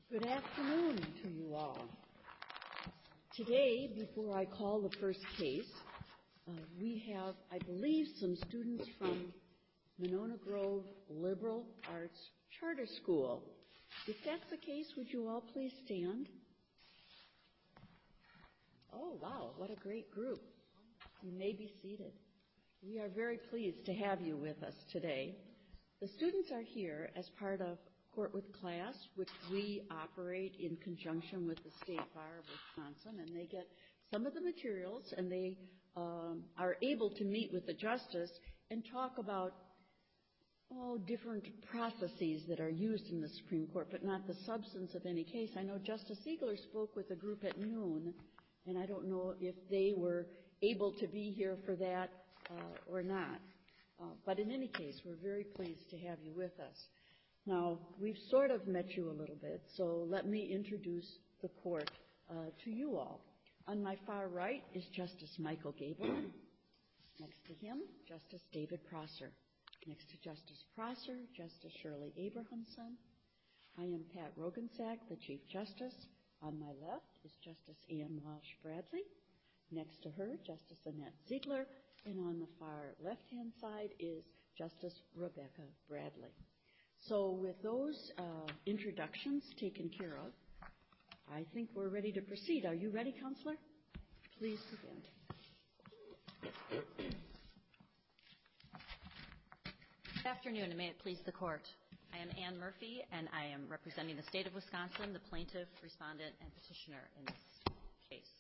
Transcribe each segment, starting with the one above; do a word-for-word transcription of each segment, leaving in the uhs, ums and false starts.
Good afternoon to you all. Today, before I call the first case, uh, we have, I believe, some students from Monona Grove Liberal Arts Charter School. If that's the case, would you all please stand? Oh, wow, what a great group. You may be seated. We are very pleased to have you with us today. The students are here as part of Court with Class, which we operate in conjunction with the State Bar of Wisconsin, and they get some of the materials, and they um, are able to meet with the justice and talk about all different processes that are used in the Supreme Court, but not the substance of any case. I know Justice Ziegler spoke with a group at noon, and I don't know if they were able to be here for that uh, or not. Uh, but in any case, we're very pleased to have you with us. Now, we've sort of met you a little bit, so let me introduce the court uh, to you all. On my far right is Justice Michael Gableman. Next to him, Justice David Prosser. Next to Justice Prosser, Justice Shirley Abrahamson. I am Pat Rogensack, the Chief Justice. On my left is Justice Ann Walsh Bradley. Next to her, Justice Annette Ziegler. And on the far left-hand side is Justice Rebecca Bradley. So with those uh, introductions taken care of, I think we're ready to proceed. Are you ready, Counselor? Please begin. Good afternoon, and may it please the Court. I am Ann Murphy, and I am representing the State of Wisconsin, the plaintiff, respondent, and petitioner in this case.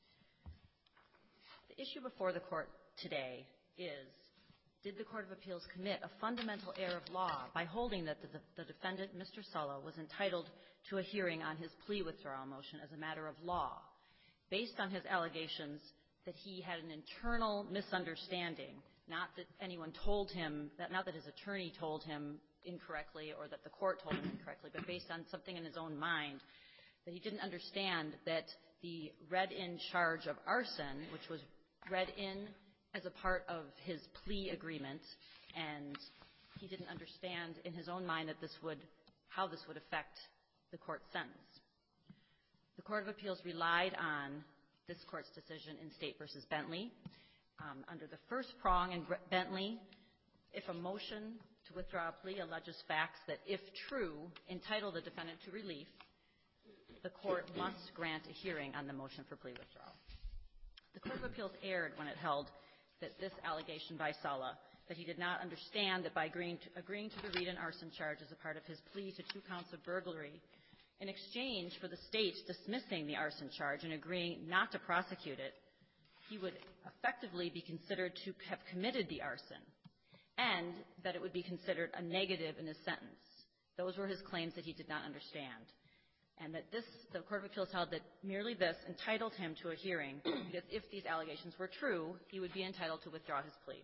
The issue before the Court today is, did the Court of Appeals commit a fundamental error of law by holding that the, the defendant, Mister Sulla, was entitled to a hearing on his plea withdrawal motion as a matter of law, based on his allegations that he had an internal misunderstanding, not that anyone told him, that not that his attorney told him incorrectly or that the court told him incorrectly, but based on something in his own mind, that he didn't understand that the read-in charge of arson, which was read in as a part of his plea agreement, and he didn't understand in his own mind that this would, how this would affect the court's sentence. The Court of Appeals relied on this court's decision in State versus Bentley. Um, under the first prong in Bentley, if a motion to withdraw a plea alleges facts that, if true, entitle the defendant to relief, the court must grant a hearing on the motion for plea withdrawal. The Court of Appeals erred when it held that this allegation by Sulla, that he did not understand that by agreeing to, agreeing to the read-in arson charge as a part of his plea to two counts of burglary, in exchange for the state dismissing the arson charge and agreeing not to prosecute it, he would effectively be considered to have committed the arson, and that it would be considered a negative in his sentence. Those were his claims that he did not understand. And that this, the Court of Appeals held that merely this entitled him to a hearing, because if these allegations were true, he would be entitled to withdraw his plea.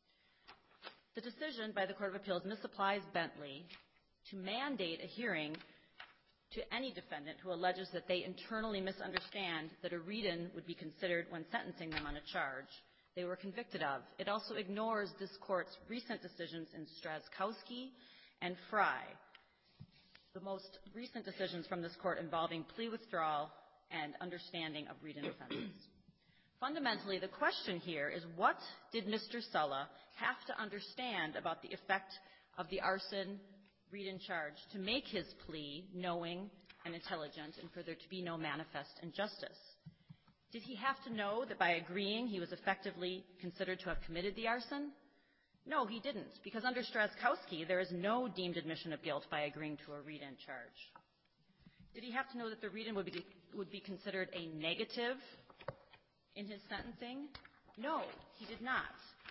The decision by the Court of Appeals misapplies Bentley to mandate a hearing to any defendant who alleges that they internally misunderstand that a read-in would be considered when sentencing them on a charge they were convicted of. It also ignores this Court's recent decisions in Strazkowski and Fry, the most recent decisions from this Court involving plea withdrawal and understanding of read-in offenses. Fundamentally, the question here is, what did Mister Sulla have to understand about the effect of the arson read-in charge to make his plea knowing and intelligent and for there to be no manifest injustice? Did he have to know that by agreeing he was effectively considered to have committed the arson? No, he didn't, because under Strazkowski, there is no deemed admission of guilt by agreeing to a read-in charge. Did he have to know that the read-in would be, would be considered a negative in his sentencing? No, he did not.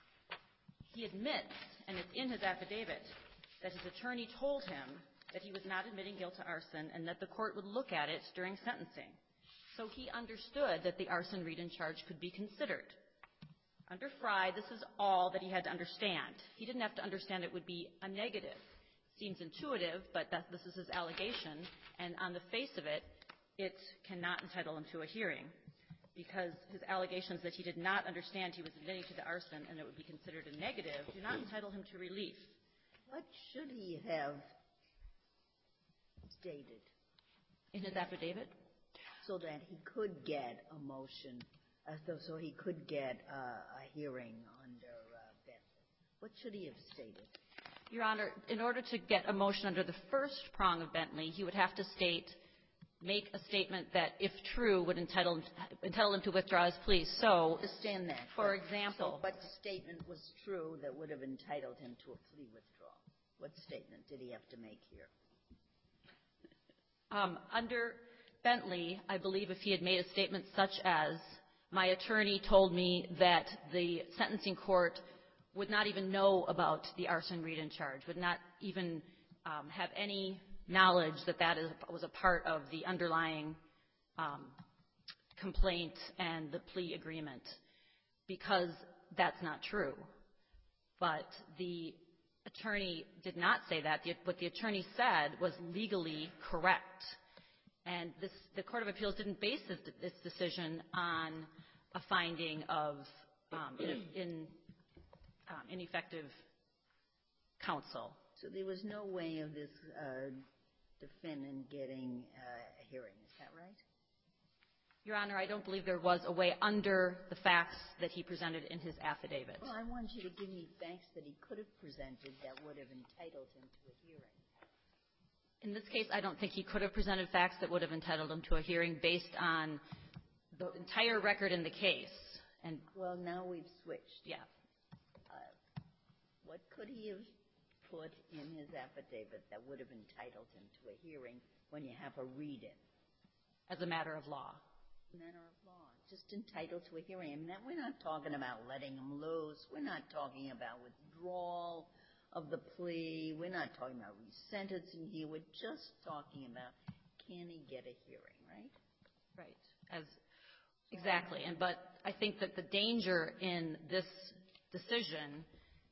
He admits, and it's in his affidavit, that his attorney told him that he was not admitting guilt to arson and that the court would look at it during sentencing. So he understood that the arson read-in charge could be considered. Under Fry, this is all that he had to understand. He didn't have to understand it would be a negative. Seems intuitive, but that, this is his allegation, and on the face of it, it cannot entitle him to a hearing because his allegations that he did not understand he was admitting to the arson and it would be considered a negative do not entitle him to relief. What should he have stated? In his affidavit? So that he could get a motion, uh, so, so he could get uh, a hearing under uh, Bentley. What should he have stated? Your Honor, in order to get a motion under the first prong of Bentley, he would have to state, make a statement that, if true, would entitle, entitle him to withdraw his plea. So, I understand that. for but, example, so what statement was true that would have entitled him to a plea withdrawal? What statement did he have to make here? Um, under Bentley, I believe if he had made a statement such as, my attorney told me that the sentencing court would not even know about the arson read-in charge, would not even um, have any knowledge that that is, was a part of the underlying um, complaint and the plea agreement, because that's not true. But the attorney did not say that. The, what the attorney said was legally correct. And this, the Court of Appeals didn't base this, this decision on a finding of um, in, in um, ineffective counsel. So there was no way of this uh, defendant getting uh, a hearing. Is that right? Your Honor, I don't believe there was a way under the facts that he presented in his affidavit. Well, I want you to give me facts that he could have presented that would have entitled him to a hearing. In this case, I don't think he could have presented facts that would have entitled him to a hearing based on the entire record in the case. And well, now we've switched. Yeah. Uh, what could he have put in his affidavit that would have entitled him to a hearing when you have a read-in? As a matter of law. Matter of law. Just entitled to a hearing. I mean, that, we're not talking about letting him loose. We're not talking about withdrawal of the plea. We're not talking about resentencing here. We're just talking about, can he get a hearing, right? Right. As exactly. And but I think that the danger in this decision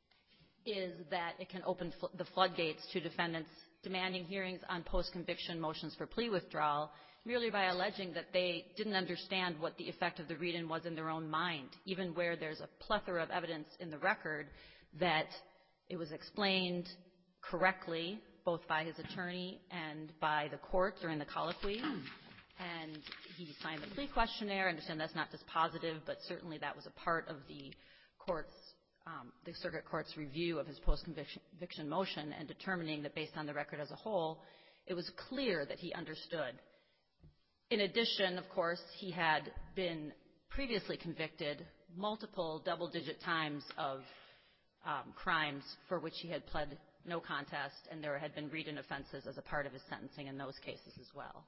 is that it can open fl- the floodgates to defendants demanding hearings on post-conviction motions for plea withdrawal merely by alleging that they didn't understand what the effect of the read-in was in their own mind, even where there's a plethora of evidence in the record that it was explained correctly both by his attorney and by the court during the colloquy. And he signed the plea questionnaire. I understand that's not dispositive, but certainly that was a part of the court's, um, the circuit court's review of his post-conviction motion and determining that based on the record as a whole, it was clear that he understood. In addition, of course, he had been previously convicted multiple double-digit times of um, crimes for which he had pled no contest, and there had been read-in offenses as a part of his sentencing in those cases as well.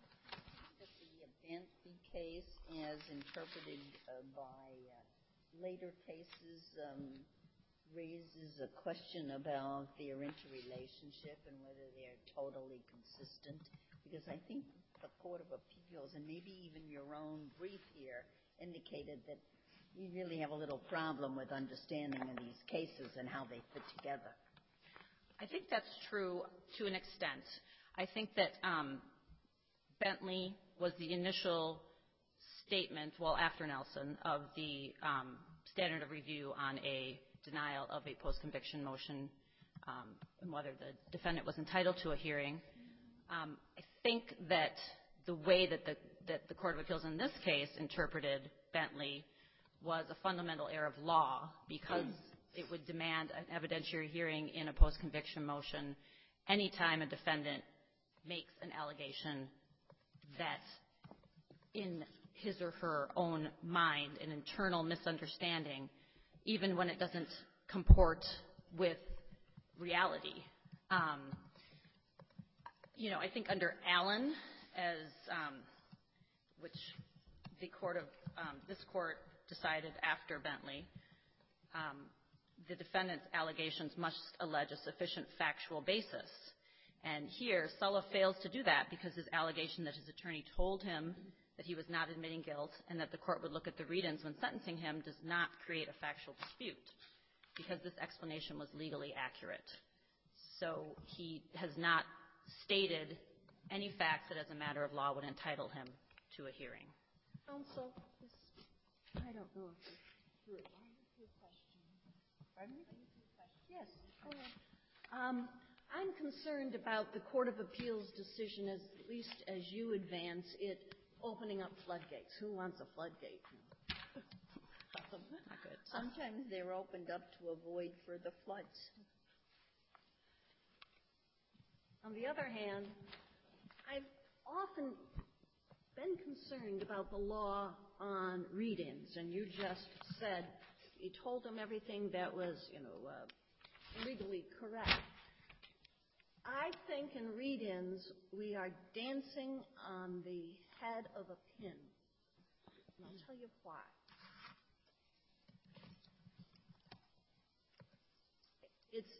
The Bentley case, as interpreted uh, by uh, later cases, um, raises a question about their interrelationship and whether they're totally consistent, because I think the Court of Appeals, and maybe even your own brief here, indicated that you really have a little problem with understanding of these cases and how they fit together. I think that's true to an extent. I think that um, Bentley was the initial statement, well, after Nelson, of the um, standard of review on a denial of a post-conviction motion um, and whether the defendant was entitled to a hearing. Um, I think that the way that the, that the Court of Appeals in this case interpreted Bentley was a fundamental error of law because it would demand an evidentiary hearing in a post-conviction motion any time a defendant makes an allegation that in his or her own mind, an internal misunderstanding, even when it doesn't comport with reality. Um, you know, I think under Allen, as um, which the court of um, this court decided after Bentley, um, the defendant's allegations must allege a sufficient factual basis. And here, Sulla fails to do that because his allegation that his attorney told him that he was not admitting guilt and that the court would look at the read-ins when sentencing him does not create a factual dispute because this explanation was legally accurate. So he has not stated any facts that as a matter of law would entitle him to a hearing. Counsel, I don't know if it's true. I have a question. Pardon me? Yes, go ahead. Um, I'm concerned about the Court of Appeals decision, as, at least as you advance it, opening up floodgates. Who wants a floodgate? Not good. Sometimes they're opened up to avoid further floods. On the other hand, I've often been concerned about the law on read-ins, and you just said you told them everything that was, you know, uh, legally correct. I think in read-ins we are dancing on the head of a pin, and I'll tell you why. It's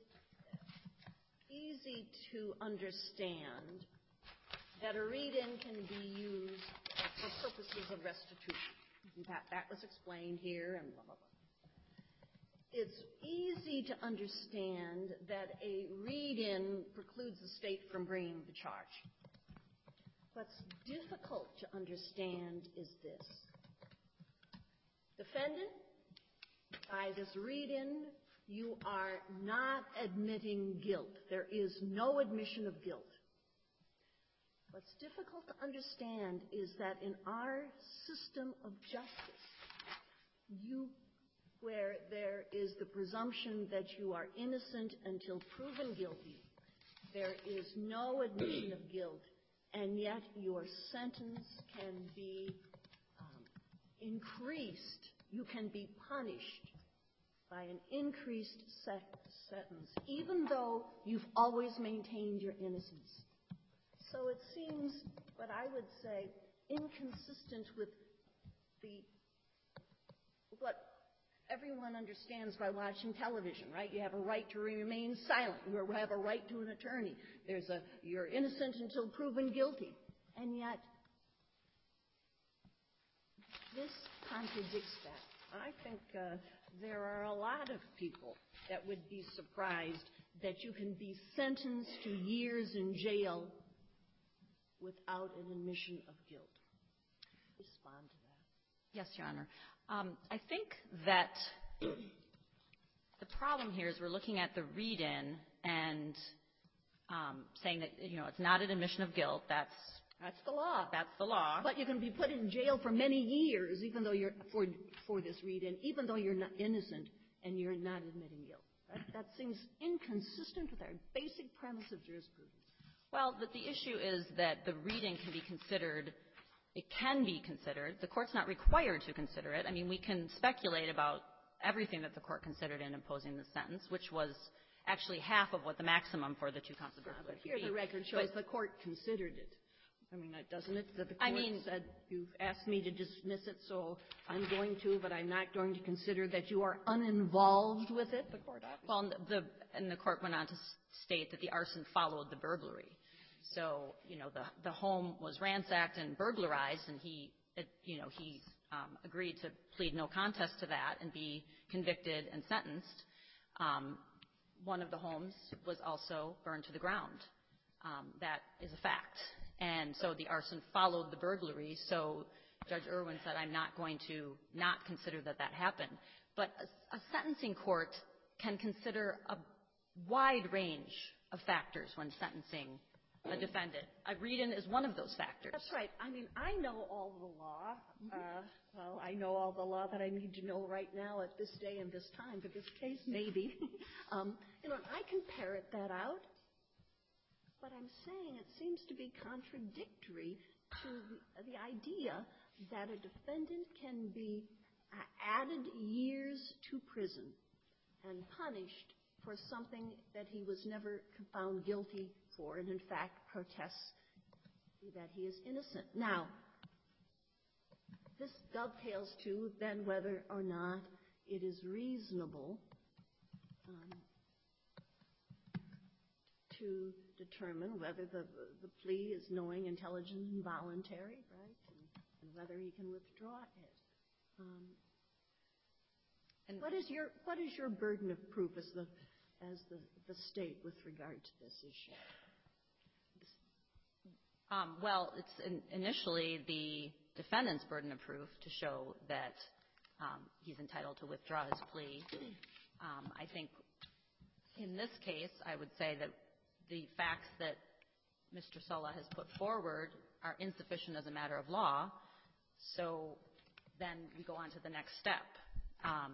easy to understand that a read-in can be used for purposes of restitution. That, that was explained here and blah, blah, blah. It's easy to understand that a read-in precludes the state from bringing the charge. What's difficult to understand is this. Defendant, by this read-in, you are not admitting guilt. There is no admission of guilt. What's difficult to understand is that in our system of justice, you, where there is the presumption that you are innocent until proven guilty, there is no admission of guilt, and yet your sentence can be um, increased. You can be punished by an increased se- sentence, even though you've always maintained your innocence. So it seems, what I would say, inconsistent with the what everyone understands by watching television, right? You have a right to remain silent. You have a right to an attorney. There's a you're innocent until proven guilty, and yet this contradicts that. I think uh, there are a lot of people that would be surprised that you can be sentenced to years in jail without an admission of guilt. Respond to that. Yes, Your Honor. Um, I think that the problem here is we're looking at the read-in and um, saying that, you know, it's not an admission of guilt. That's That's the law. that's the law. But you can be put in jail for many years, even though you're for for this read-in, even though you're not innocent and you're not admitting guilt. That, that seems inconsistent with our basic premise of jurisprudence. Well, the, the issue is that the reading can be considered, it can be considered. The court's not required to consider it. I mean, we can speculate about everything that the court considered in imposing the sentence, which was actually half of what the maximum for the two counts of burglary But here would be. the record shows But- the court considered it. I mean, it doesn't it? That the court I mean- said, you've asked me to dismiss it, so I'm going to, but I'm not going to consider that you are uninvolved with it. The court obviously. Well, and the, and the court went on to state that the arson followed the burglary. So, you know, the, the home was ransacked and burglarized, and he, it, you know, he um, agreed to plead no contest to that and be convicted and sentenced. Um, one of the homes was also burned to the ground. Um, that is a fact. And so the arson followed the burglary. So Judge Irwin said, I'm not going to not consider that that happened. But a, a sentencing court can consider a wide range of factors when sentencing a defendant. A read-in is one of those factors. That's right. I mean, I know all the law. Uh, well, I know all the law that I need to know right now at this day and this time for this case, maybe. um, you know, and I can parrot that out. But I'm saying it seems to be contradictory to the, the idea that a defendant can be uh, added years to prison and punished for something that he was never found guilty for, and in fact protests that he is innocent. Now, this dovetails to then whether or not it is reasonable um, to determine whether the, the plea is knowing, intelligent, and voluntary, right, and, and whether he can withdraw it. Um, and what is your what is your burden of proof as the as the, the state with regard to this issue? Um, well, it's in, initially the defendant's burden of proof to show that um, he's entitled to withdraw his plea. Um, I think in this case, I would say that the facts that Mister Sulla has put forward are insufficient as a matter of law. So then we go on to the next step. Um,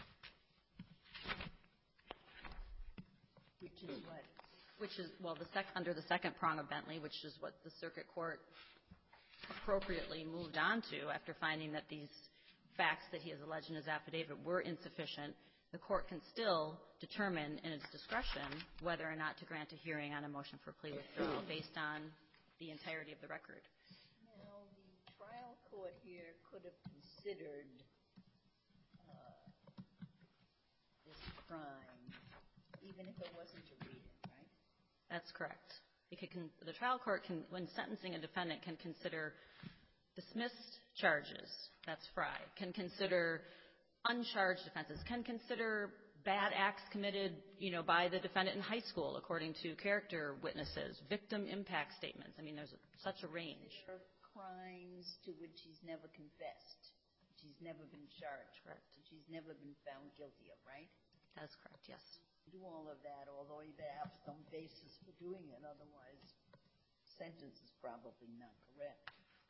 Which is what? Which is, well, the sec- under the second prong of Bentley, which is what the circuit court appropriately moved on to after finding that these facts that he has alleged in his affidavit were insufficient. The court can still determine in its discretion whether or not to grant a hearing on a motion for plea withdrawal based on the entirety of the record. Now, the trial court here could have considered uh, this crime, even if it wasn't a reading, right? That's correct. It could con- the trial court, can, when sentencing a defendant, can consider dismissed charges. That's Fry. Can consider uncharged offenses. Can consider bad acts committed, you know, by the defendant in high school, according to character witnesses, victim impact statements. I mean, there's a, such a range. There are crimes to which he's never confessed, which he's never been charged, Correct. which he's never been found guilty of, right? That's correct, yes. Do all of that, although he may have some basis for doing it, otherwise sentence is probably not correct.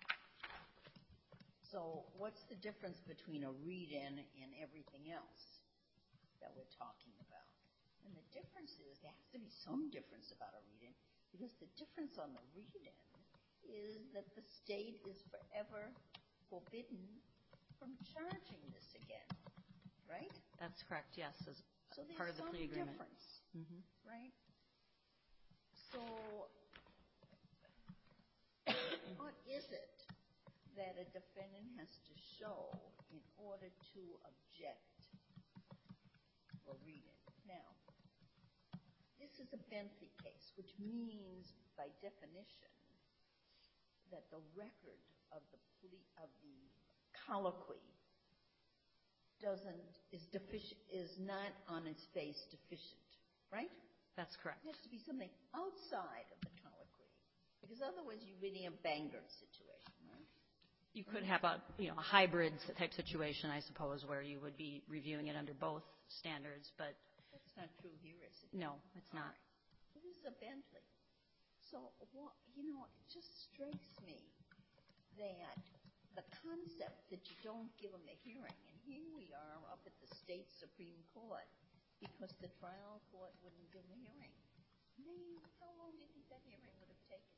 So what's the difference between a read-in and everything else that we're talking about? And the difference is, there has to be some difference about a read-in, because the difference on the read-in is that the state is forever forbidden from charging this again, right? That's correct, yes, as So there's part of the some plea agreement. difference, Mm-hmm. right? So what is it that a defendant has to show in order to object or read it? Now, this is a Bentley case, which means, by definition, that the record of the plea of the colloquy doesn't is deficient is not on its face deficient, right? That's correct. There has to be something outside of the colloquy, because otherwise you're reading a Bangor situation, right? You could have a, you know, a hybrid type situation, I suppose, where you would be reviewing it under both standards, but That's not true here, is it? no, it's not. This is a Bentley. So, what, you know, it just strikes me that the concept that you don't give them a hearing, and here we are up at the state Supreme Court because the trial court wouldn't give them a hearing. I mean, how long do you think that hearing would have taken?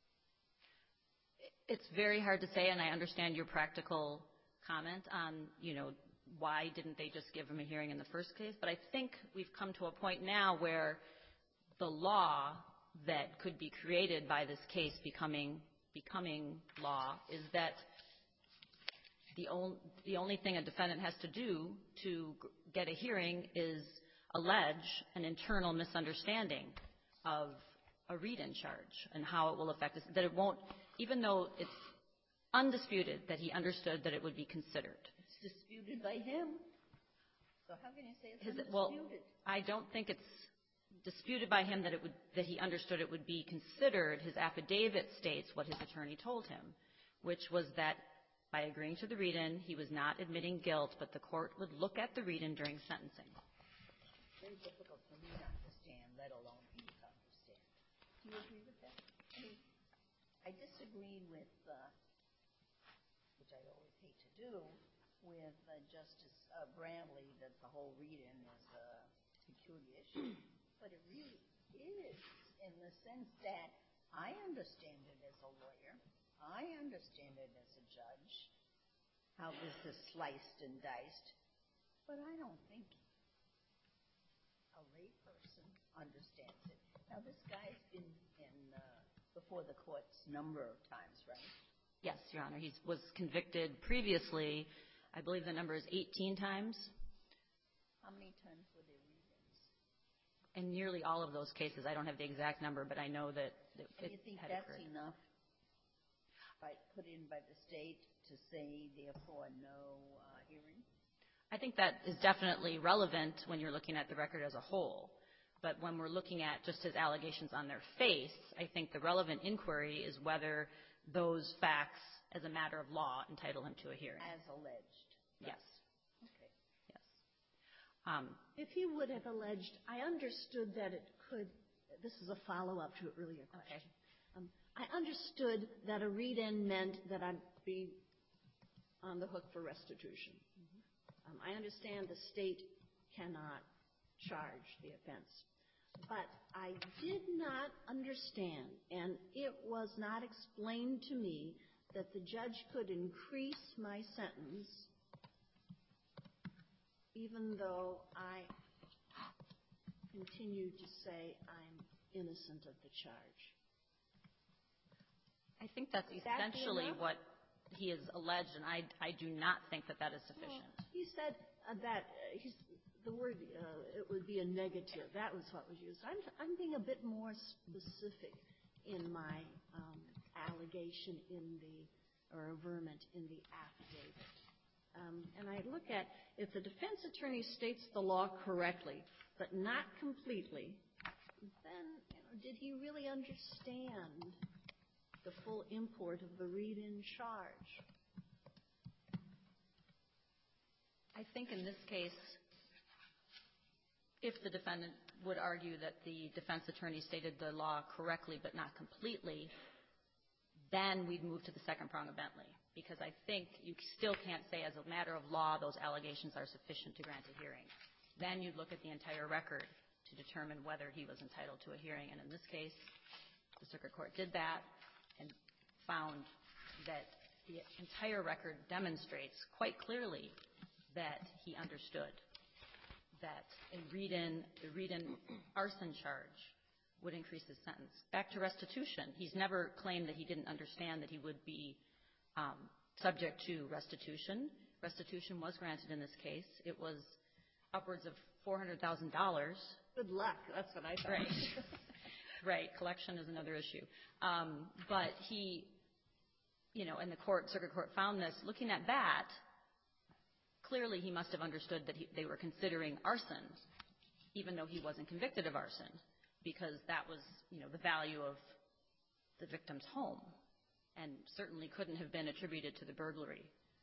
It's very hard to say, and I understand your practical comment on, you know, why didn't they just give him a hearing in the first case, but I think we've come to a point now where the law that could be created by this case becoming becoming law is that the, on, the only thing a defendant has to do to get a hearing is allege an internal misunderstanding of a read-in charge and how it will affect this, that it won't, even though it's undisputed that he understood that it would be considered. It's disputed by him. So how can you say it's His, undisputed? well, I don't think it's disputed by him that it would that he understood it would be considered. His affidavit states what his attorney told him, which was that by agreeing to the read-in, he was not admitting guilt, but the court would look at the read-in during sentencing. Very difficult for me to understand, let alone for you to understand. Do you agree with that? I mean, I disagree with, uh, which I always hate to do, with uh, Justice uh, Bradley that the whole read-in is a peculiar issue. But it really is, in the sense that I understand it as a lawyer, I understand it as a judge, how this is sliced and diced, but I don't think a layperson understands it. Now, this guy's been in uh, before the courts a number of times, right? Yes, Your Honor. He was convicted previously, I believe the number is eighteen times. How many times were there read-ins? In nearly all of those cases, I don't have the exact number, but I know that it, And it you think had that's occurred. enough by, put in by the state to say, therefore, no uh, hearing? I think that is definitely relevant when you're looking at the record as a whole. But when we're looking at just his allegations on their face, I think the relevant inquiry is whether those facts, as a matter of law, entitle him to a hearing. As alleged. Yes. Okay. Yes. Um, If he would have alleged, I understood that it could, this is a follow-up to an earlier question. Okay. Um, I understood that a read-in meant that I'd be on the hook for restitution. Mm-hmm. um, I understand the state cannot charge the offense. But I did not understand, and it was not explained to me, that the judge could increase my sentence even though I continue to say I'm innocent of the charge. I think that's essentially what he has alleged, and I, I do not think that that is sufficient. Well, he said uh, that uh, he's, the word, uh, it would be a negative. That was what was used. I'm, I'm being a bit more specific in my um, allegation in the, or averment in the affidavit. Um, and I look at, if the defense attorney states the law correctly, but not completely, then you know, did he really understand the full import of the read-in charge? I think in this case, if the defendant would argue that the defense attorney stated the law correctly but not completely, then we'd move to the second prong of Bentley. Because I think you still can't say as a matter of law those allegations are sufficient to grant a hearing. Then you'd look at the entire record to determine whether he was entitled to a hearing. And in this case, the circuit court did that and found that the entire record demonstrates quite clearly that he understood that a read-in, the read-in arson charge would increase his sentence. Back to restitution. He's never claimed that he didn't understand that he would be Um, subject to restitution. Restitution was granted in this case. It was upwards of four hundred thousand dollars. Good luck. That's what I thought. Right. Right. Collection is another issue. Um, but he, you know, and the court, circuit court found this. Looking at that, clearly he must have understood that he, they were considering arson, even though he wasn't convicted of arson, because that was, you know, the value of the victim's home, and certainly couldn't have been attributed to the burglary.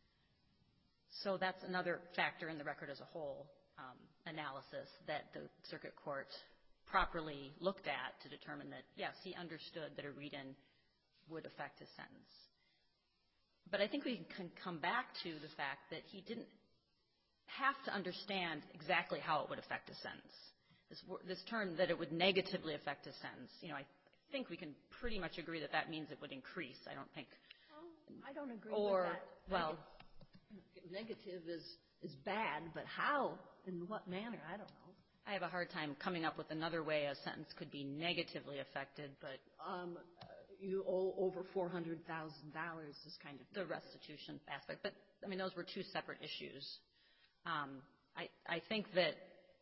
So that's another factor in the record as a whole, um, analysis that the circuit court properly looked at to determine that, yes, he understood that a read-in would affect his sentence. But I think we can come back to the fact that he didn't have to understand exactly how it would affect his sentence. This, this term that it would negatively affect his sentence, you know, I I think we can pretty much agree that that means it would increase. I don't think. Well, I don't agree or, with that. Well, negative is is bad, but how? In what manner? I don't know. I have a hard time coming up with another way a sentence could be negatively affected, but um, uh, you owe over four hundred thousand dollars is kind of the restitution aspect. But I mean, those were two separate issues. Um, I I think that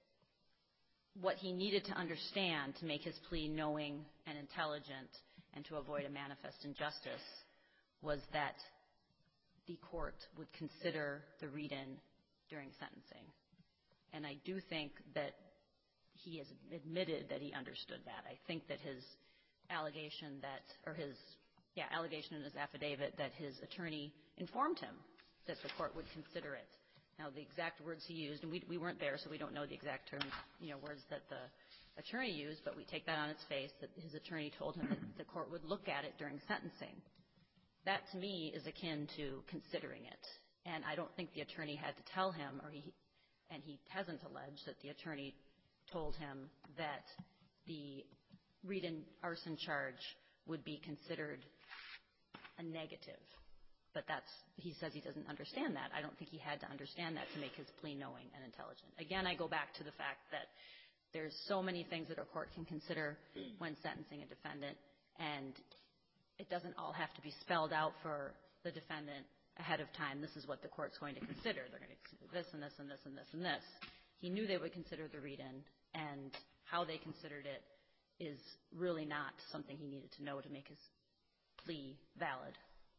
what he needed to understand to make his plea knowing and intelligent and to avoid a manifest injustice was that the court would consider the read-in during sentencing. And I do think that he has admitted that he understood that. I think that his allegation that, or his, yeah, allegation in his affidavit that his attorney informed him that the court would consider it. Now, the exact words he used, and we, we weren't there, so we don't know the exact terms, you know, words that the attorney used, but we take that on its face, that his attorney told him that the court would look at it during sentencing. That, to me, is akin to considering it. And I don't think the attorney had to tell him, or he, and he hasn't alleged that the attorney told him that the read-in arson charge would be considered a negative. But that's, he says he doesn't understand that. I don't think he had to understand that to make his plea knowing and intelligent. Again, I go back to the fact that there's so many things that a court can consider when sentencing a defendant, and it doesn't all have to be spelled out for the defendant ahead of time. This is what the court's going to consider. They're going to consider this and this and this and this and this. He knew they would consider the read-in, and how they considered it is really not something he needed to know to make his plea valid.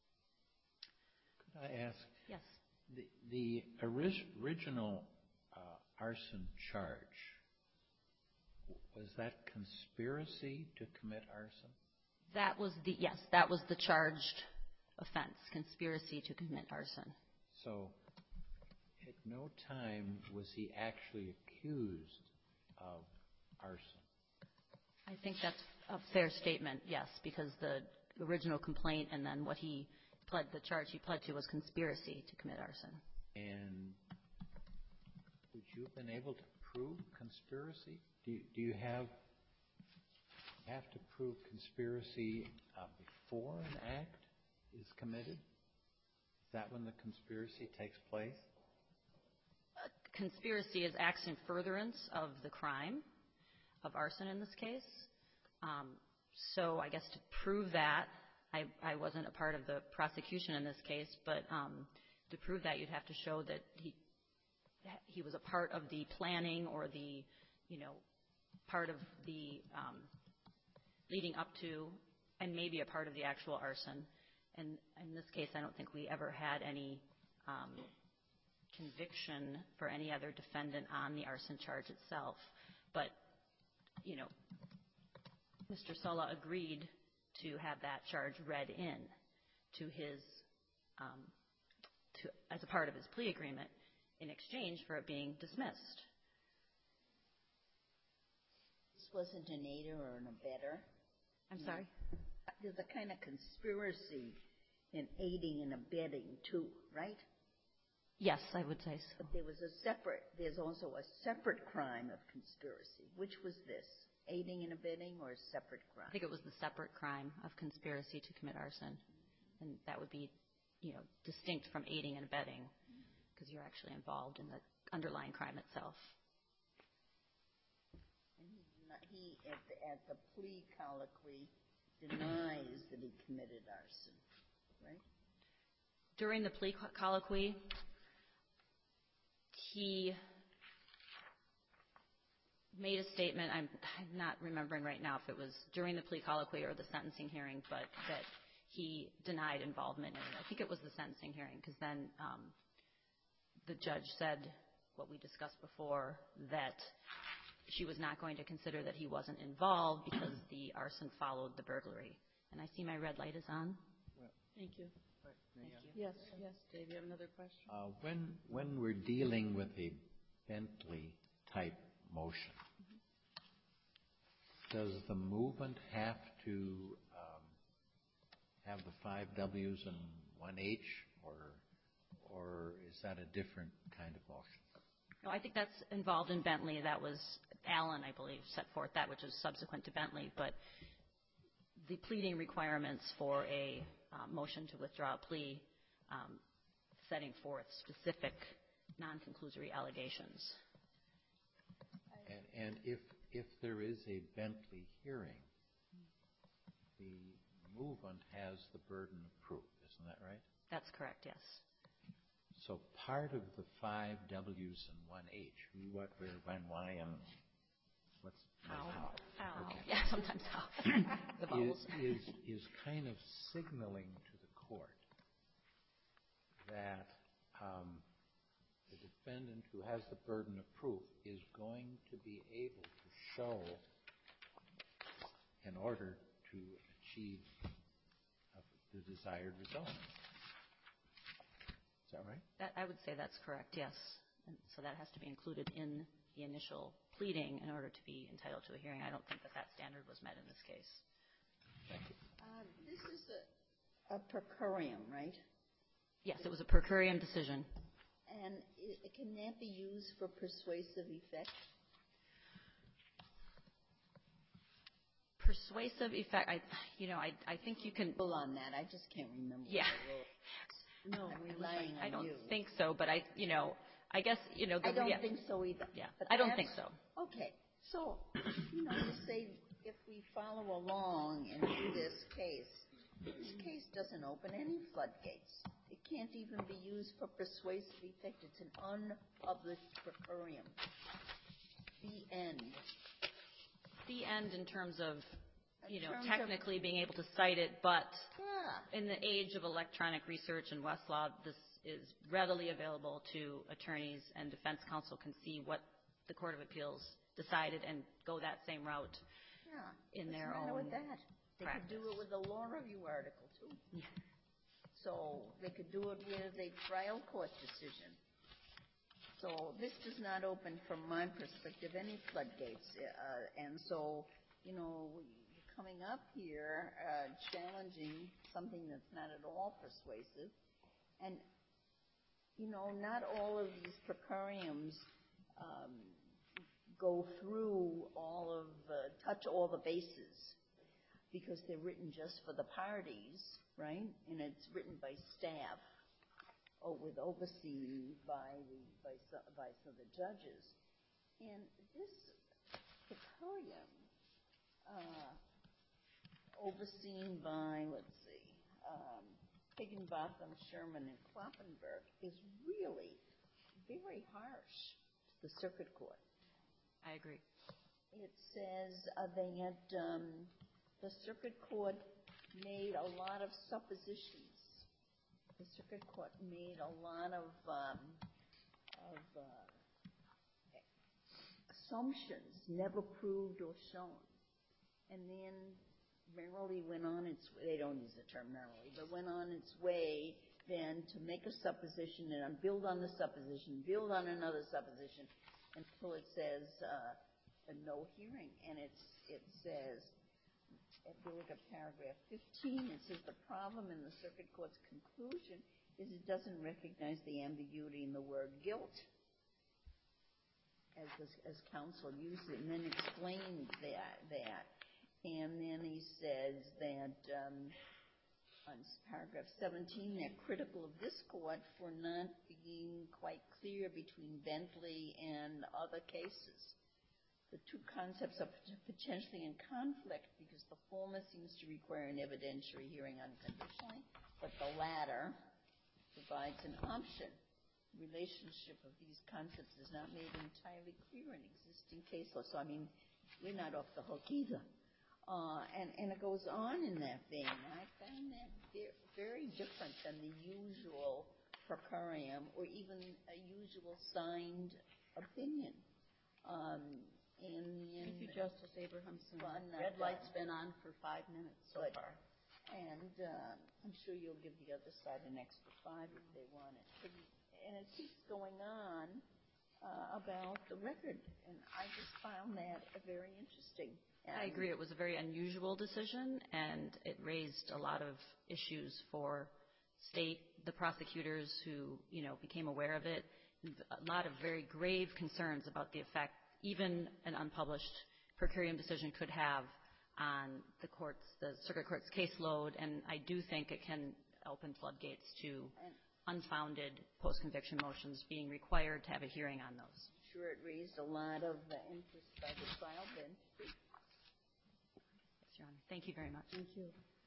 I ask? Yes. The, the orig- original uh, arson charge, was that conspiracy to commit arson? That was the, yes, that was the charged offense, conspiracy to commit arson. So at no time was he actually accused of arson? I think that's a fair statement, yes, because the original complaint and then what he pled, the charge he pled to was conspiracy to commit arson. And would you have been able to prove conspiracy? Do you, do you have have to prove conspiracy uh, before an act is committed? Is that when the conspiracy takes place? Uh, conspiracy is acts in furtherance of the crime of arson in this case. Um, so I guess to prove that, I, I wasn't a part of the prosecution in this case, but um, to prove that, you'd have to show that he he was a part of the planning or the, you know, part of the um, leading up to, and maybe a part of the actual arson. And in this case, I don't think we ever had any um, conviction for any other defendant on the arson charge itself. But, you know, Mister Sulla agreed to have that charge read in to his, um, to, as a part of his plea agreement in exchange for it being dismissed. This wasn't an aider or an abetter. I'm sorry? There's a kind of conspiracy in aiding and abetting, too, right? Yes, I would say so. But there was a separate, there's also a separate crime of conspiracy. Which was this? Aiding and abetting or a separate crime? I think it was the separate crime of conspiracy to commit arson. And that would be, you know, distinct from aiding and abetting because you're actually involved in the underlying crime itself. And he, deni- he at, the, at the plea colloquy, denies that he committed arson, right? During the plea colloquy, he made a statement, I'm, I'm not remembering right now if it was during the plea colloquy or the sentencing hearing, but that he denied involvement in it. I think it was the sentencing hearing because then um, the judge said what we discussed before, that she was not going to consider that he wasn't involved because the arson followed the burglary. And I see my red light is on. Thank you. Thank you. Yes, yes, Dave, you have another question? Uh, when when we're dealing with a Bentley-type motion, does the movement have to um, have the five W's and one H, or or is that a different kind of motion? No, I think that's involved in Bentley. That was Allen, I believe, set forth that, which is subsequent to Bentley. But the pleading requirements for a uh, motion to withdraw a plea, um, setting forth specific non-conclusory allegations. And, and if if there is a Bentley hearing, the movement has the burden of proof, isn't that right? That's correct, yes. So part of the five W's and one H, who, what, where, when, why, and what's Ow. Ow. Okay. Yeah, sometimes how. The is, vowels. is is kind of signaling to the court that um, the defendant who has the burden of proof is going to be able to show in order to achieve uh, the desired result. Is that right? That, I would say that's correct, yes. And so that has to be included in the initial pleading in order to be entitled to a hearing. I don't think that that standard was met in this case. Thank you. Uh, this is a, a per curiam, right? Yes, it was a per curiam decision. And it, can that be used for persuasive effect? Persuasive effect, I, you know, I, I think you can. Pull on that. I just can't remember. Yeah. No, I'm relying on I don't you. think so, but I, you know, I guess, you know. The I don't rea- think so either. Yeah, But I don't that's- think so. Okay. So, you know, you say if we follow along and do this case, this case doesn't open any floodgates. It can't even be used for persuasive effect. It's an unpublished per curiam. The end. The end in terms of, you In know, terms of- technically being able to cite it, but Yeah. in the age of electronic research and Westlaw, this is readily available to attorneys, and defense counsel can see what the Court of Appeals decided and go that same route Yeah. in What's their the matter own with that? They practice. could do it with a law review article, too. Yeah. So they could do it with a trial court decision. So this does not open, from my perspective, any floodgates. Uh, and so you know, you're coming up here uh, challenging something that's not at all persuasive. And, you know, not all of these per curiams um, go through all of, uh, touch all the bases, because they're written just for the parties, right? And it's written by staff, or with overseen by the by some, by some of the judges. And this per curiam, uh, overseen by, let's see, um, Higginbotham, Sherman, and Kloppenberg, is really very harsh to the circuit court. I agree. It says uh, that um, the circuit court made a lot of suppositions. The circuit court made a lot of, um, of uh, assumptions, never proved or shown. And then merrily went on its way, they don't use the term merrily, but went on its way then to make a supposition and build on the supposition, build on another supposition, until it says uh, a no hearing. And it's, it says, if you look at paragraph fifteen, it says the problem in the circuit court's conclusion is it doesn't recognize the ambiguity in the word guilt, as as counsel used it, and then explains that that. And then he says that um, on paragraph seventeen, they're critical of this court for not being quite clear between Bentley and other cases. The two concepts are potentially in conflict because the former seems to require an evidentiary hearing unconditionally, but the latter provides an option. The relationship of these concepts is not made entirely clear in existing case law. So, I mean, we're not off the hook either. Uh, and, and it goes on in that vein. I found that very different than the usual per curiam or even a usual signed opinion. Um, And then, Thank you, Justice Abrahamson. Well, I'm not Red light's done. been on for five minutes so Good. far. And uh, I'm sure you'll give the other side an extra five if they want it. But, and it keeps going on uh, about the record, and I just found that very interesting. And I agree. It was a very unusual decision, and it raised a lot of issues for state, the prosecutors who, you know, became aware of it, a lot of very grave concerns about the effect even an unpublished per curiam decision could have on the court's, the circuit court's caseload, and I do think it can open floodgates to unfounded post-conviction motions being required to have a hearing on those. I'm sure it raised a lot of uh, interest by the trial bench. Yes, Your Honor. Thank you very much. Thank you.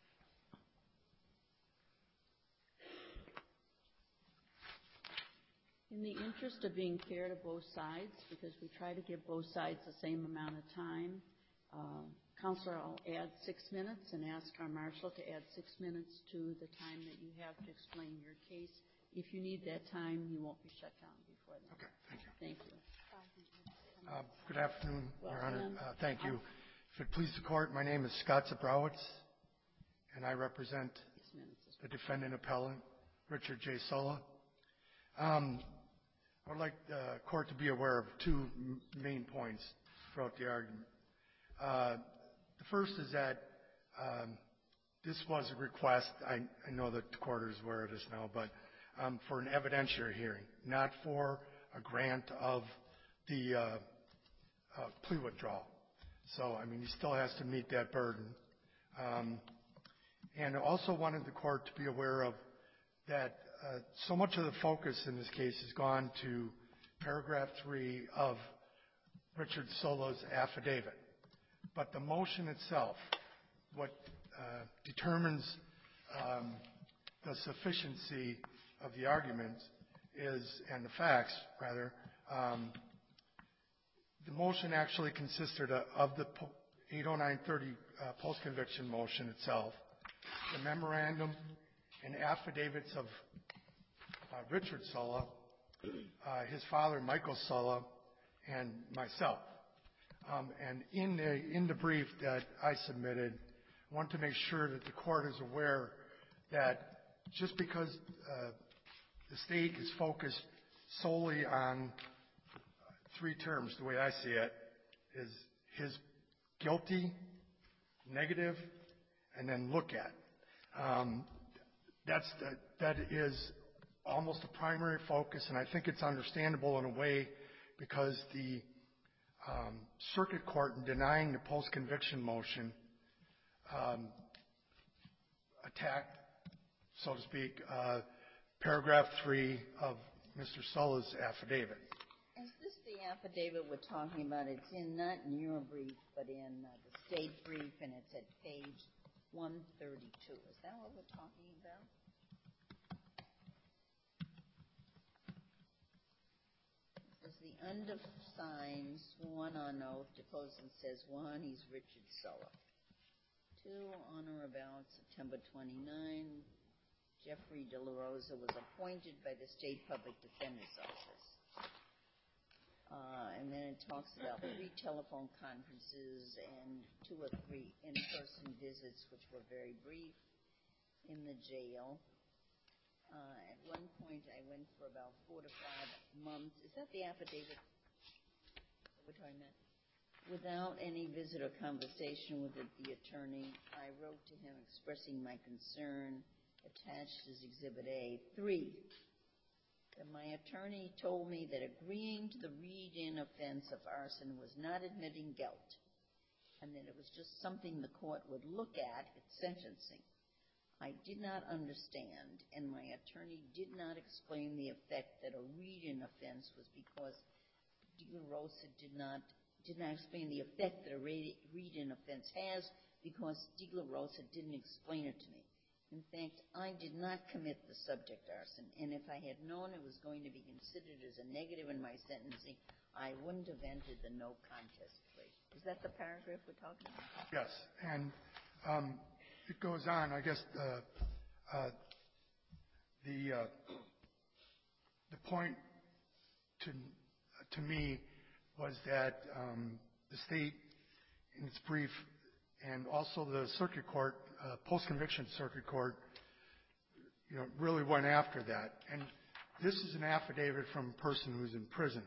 In the interest of being fair to both sides, because we try to give both sides the same amount of time, uh, Counselor, I'll add six minutes and ask our marshal to add six minutes to the time that you have to explain your case. If you need that time, you won't be shut down before then. Okay, thank you. Thank you. Uh, Good afternoon, Well, Your Honor. and- Uh, Thank you. If it pleases the court, my name is Scott Zabrowitz, and I represent Six minutes is the defendant appellant, Richard J. Sulla. Um, I would like the court to be aware of two m- main points throughout the argument. Uh, the first is that um, this was a request, I, I know that the court is aware of this now, but um, for an evidentiary hearing, not for a grant of the uh, uh, plea withdrawal. So, I mean, he still has to meet that burden. Um, and I also wanted the court to be aware of that uh, so much of the focus in this case has gone to paragraph three of Richard Sulla's affidavit. But the motion itself, what uh, determines um, the sufficiency of the argument is, and the facts, rather, um, the motion actually consisted of the eight oh nine thirty uh, post-conviction motion itself, the memorandum and affidavits of uh, Richard Sulla, uh, his father, Michael Sulla, and myself. Um, and in the, in the brief that I submitted, I want to make sure that the court is aware that just because uh, the state is focused solely on three terms, the way I see it, is his guilty, negative, and then look at. Um, that's the, that is almost a primary focus, and I think it's understandable in a way because the um, circuit court, in denying the post-conviction motion, um, attacked, so to speak, uh, paragraph three of Mister Sulla's affidavit. Is this the affidavit we're talking about? It's in, not in your brief, but in uh, the state brief, and it's at page one thirty-two. Is that what we're talking about? It says the undersigned, sworn on oath, deposing says, one, he's Richard Sulla. Two, on or about September twenty-ninth, Jeffrey De La Rosa was appointed by the State Public Defender's Office. Uh, and then it talks about three telephone conferences and two or three in-person visits, which were very brief, in the jail. Uh, at one point, I went for about four to five months. Is that the affidavit that we're talking about? Without any visit or conversation with the, the attorney, I wrote to him expressing my concern, attached as Exhibit A. Three, that my attorney told me that agreeing to the read-in offense of arson was not admitting guilt, and that it was just something the court would look at at sentencing. I did not understand, and my attorney did not explain the effect that a read-in offense was because De La Rosa did not did not explain the effect that a read-in offense has because De La Rosa didn't explain it to me. In fact, I did not commit the subject arson, and if I had known it was going to be considered as a negative in my sentencing, I wouldn't have entered the no contest plea. Is that the paragraph we're talking about? Yes, and um, it goes on. I guess uh, uh, the uh, the point to to me was that um, the state, in its brief, and also the circuit court, uh, post-conviction circuit court, you know, really went after that. And this is an affidavit from a person who's in prison.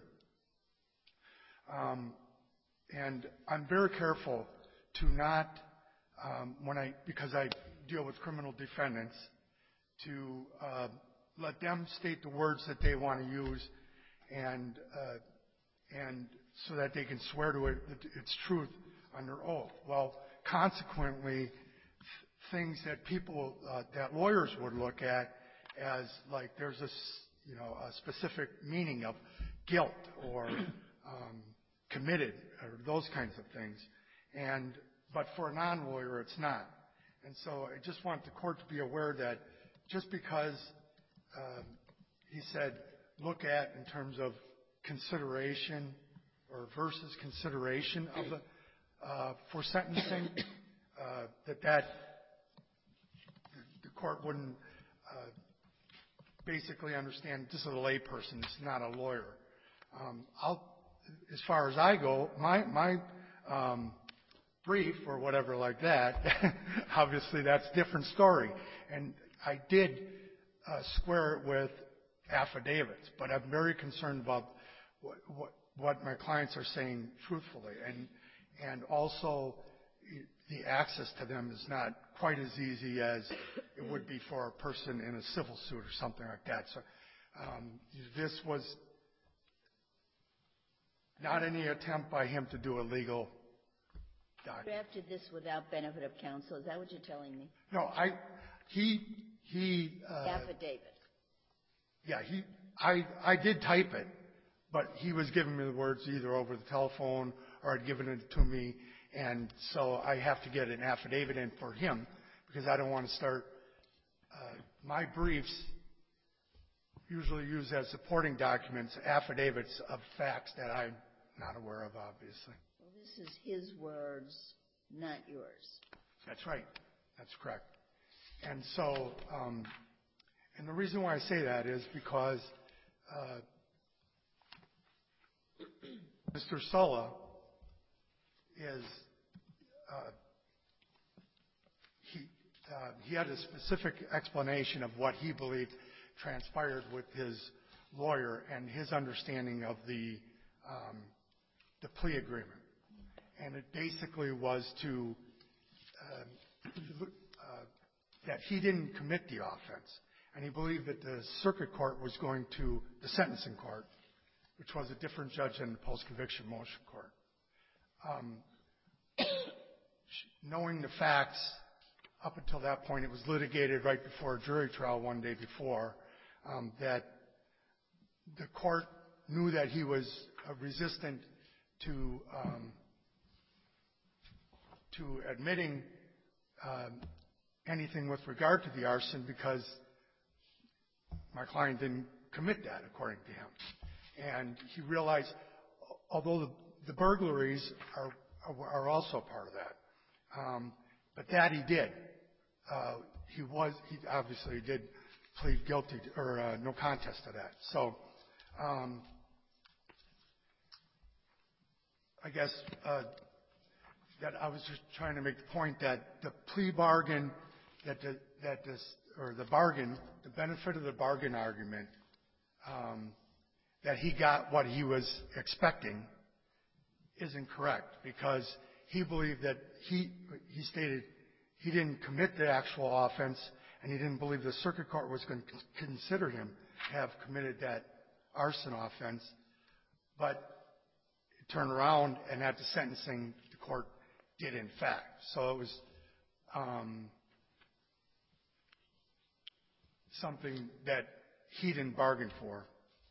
Um, and I'm very careful to not, um, when I, because I deal with criminal defendants, to uh, let them state the words that they want to use, and uh, and so that they can swear to it, its truth under oath. Well, consequently, th- things that people, uh, that lawyers would look at as like there's a, you know, a specific meaning of guilt or um, committed or those kinds of things. And but for a non-lawyer, it's not. And so I just want the court to be aware that just because um, he said look at in terms of consideration or versus consideration of the uh, for sentencing, uh, that that the court wouldn't uh, basically understand. This is a layperson. It's not a lawyer. Um, I'll, as far as I go, my my um, brief or whatever like that. Obviously, that's a different story. And I did uh, square it with affidavits, but I'm very concerned about what, what, what my clients are saying truthfully, and and also the access to them is not quite as easy as it would be for a person in a civil suit or something like that. So um, this was not any attempt by him to do a legal document. Drafted this without benefit of counsel. Is that what you're telling me? No, I he he uh, affidavit. Yeah, he I I did type it, but he was giving me the words either over the telephone or had given it to me, and so I have to get an affidavit in for him because I don't want to start. Uh, my briefs usually use as supporting documents affidavits of facts that I'm not aware of, obviously. Well, this is his words, not yours. That's right. That's correct. And so, um, and the reason why I say that is because uh, Mister Sulla is uh, he uh, he had a specific explanation of what he believed transpired with his lawyer and his understanding of the um, the plea agreement. and it basically was to um, uh, that he didn't commit the offense, and he believed that the circuit court was going to the sentencing court, which was a different judge than the post-conviction motion court. Um, knowing the facts, up until that point, it was litigated right before a jury trial one day before, um, that the court knew that he was uh, resistant to um, to admitting um, anything with regard to the arson because my client didn't commit that, according to him. And he realized, although the, the burglaries are, are are also part of that, um, but that he did. Uh, he was he obviously did plead guilty to, or uh, no contest to that. So um, I guess uh, that I was just trying to make the point that the plea bargain, that the, that this or the bargain, the benefit of the bargain argument, um, that he got what he was expecting, is incorrect because he believed that he he stated he didn't commit the actual offense, and he didn't believe the circuit court was going to consider him have committed that arson offense. But it turned around, and at the sentencing, the court did in fact. So it was um, something that he didn't bargain for.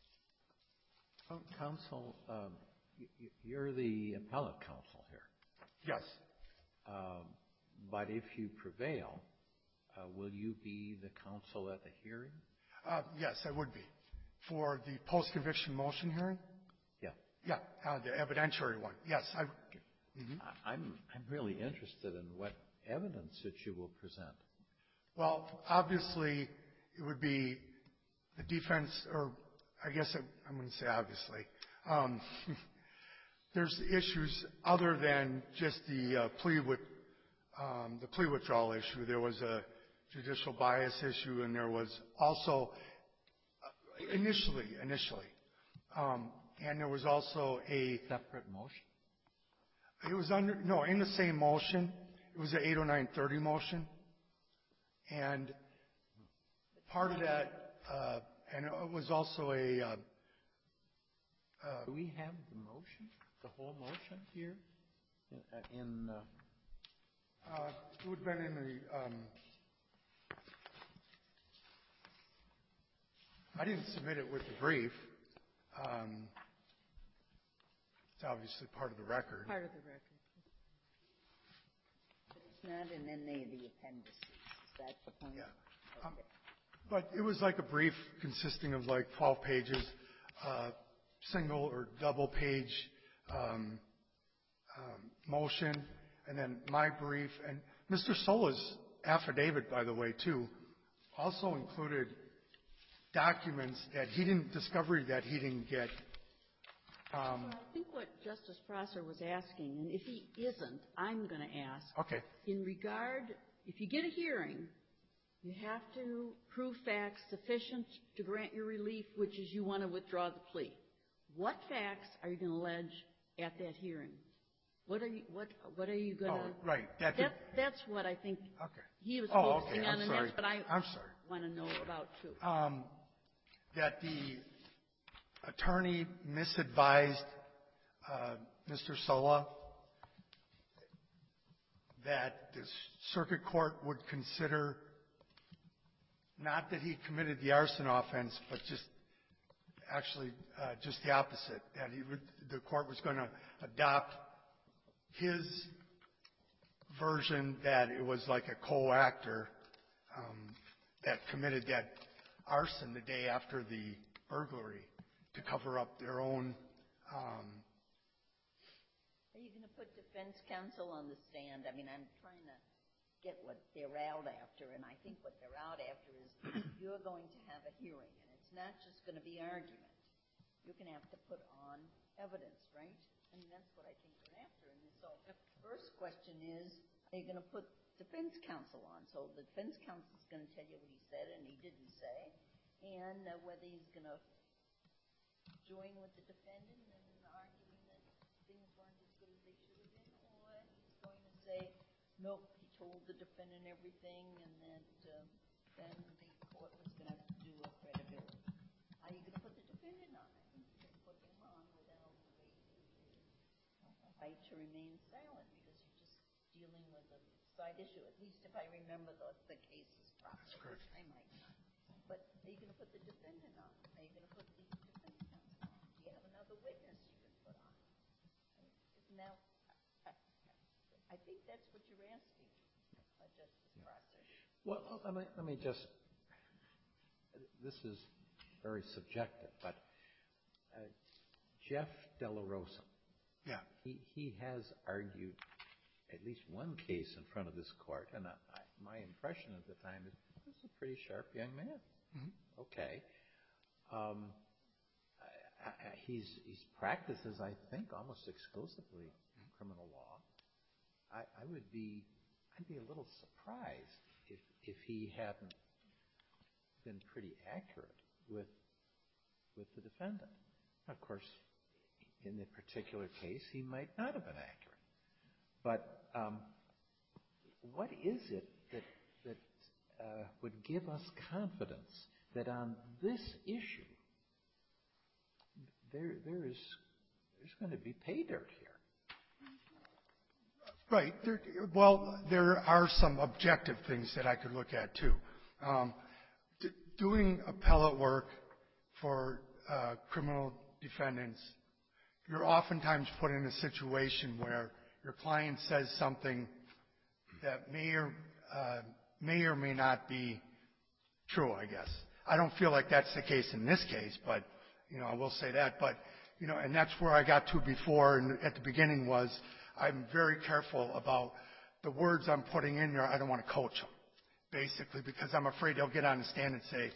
Counsel, um, you're the appellate counsel here. Yes. Um, but if you prevail, uh, will you be the counsel at the hearing? Uh, yes, I would be. For the post-conviction motion hearing? Yeah. Yeah, uh, the evidentiary one. Yes, I would. Mm-hmm. I, I'm, I'm really interested in what evidence that you will present. Well, obviously, it would be the defense, or I guess I, I'm going to say obviously. Um, there's issues other than just the uh, plea with um, the plea withdrawal issue. There was a judicial bias issue, and there was also uh, initially, initially, um, and there was also a separate motion. It was under no in the same motion. It was an eight oh nine thirty motion, and part of that, uh, and it was also a. Uh, uh, Do we have the motion, the whole motion here? In, in uh, uh, it would have been in the. Um, I didn't submit it with the brief. Um, it's obviously part of the record. Part of the record. It's not in any of the appendices. Is that the point? Yeah. Okay. Um, but it was like a brief consisting of like twelve pages, uh, single or double page um, um, motion, and then my brief. And Mister Sola's affidavit, by the way, too, also included documents that he didn't, discovery that he didn't get. Um, Well, I think what Justice Prosser was asking, and if he isn't, I'm going to ask. okay. In regard, if you get a hearing, you have to prove facts sufficient to grant your relief, which is you want to withdraw the plea. What facts are you going to allege at that hearing? What are you what what are you going to? Oh, right. That That, that's what I think okay. he was Oh, focusing okay. on, I'm and sorry. that's what I I'm sorry. want to know about too. Um, that the attorney misadvised uh, Mister Sola that the circuit court would consider not that he committed the arson offense, but just actually uh, just the opposite, that he would, the court was going to adopt his version that it was like a co-actor um, that committed that arson the day after the burglary to cover up their own. Um, Are you going to put defense counsel on the stand? I mean, I'm trying to get what they're out after, and I think what they're out after is you're going to have a hearing, and it's not just going to be argument. You're going to have to put on evidence, right? I mean, that's what I think they're after. And so the first question is, are you going to put defense counsel on? So the defense counsel is going to tell you what he said and he didn't say, and uh, whether he's going to join with the defendant in arguing that things weren't as good as they should have been, say, nope, he told the defendant everything, and that uh, then the court was going to have to do a credibility. Are you going to put the defendant on? I think you can put him on without the right to remain silent, because you're just dealing with a side issue, at least if I remember the, the cases properly, which I might not. But are you going to put the defendant on? Are you going to put the defense counsel on? Do you have another witness you can put on? Now, I, I think that's what you're asking, uh, Justice Prosser. Well, let me, let me just, this is very subjective, but uh, Jeff De La Rosa, Yeah. he, he has argued at least one case in front of this court, and I, I, my impression at the time is this is a pretty sharp young man. Mhm. Okay. Um, I, I, he's, he's practices, I think, almost exclusively criminal law. I, I would be, I'd be a little surprised if, if he hadn't been pretty accurate with, with the defendant. Of course, in the particular case, he might not have been accurate. But um, what is it that, that uh, would give us confidence that on this issue there, there is there's going to be pay dirt here? Right. There, well, there are some objective things that I could look at, too. Um, d- doing appellate work for uh, criminal defendants, you're oftentimes put in a situation where your client says something that may or, uh, may or may not be true, I guess. I don't feel like that's the case in this case, but, you know, I will say that. But, you know, and that's where I got to before and at the beginning was I'm very careful about the words I'm putting in there. I don't want to coach them, basically, because I'm afraid they'll get on the stand and say,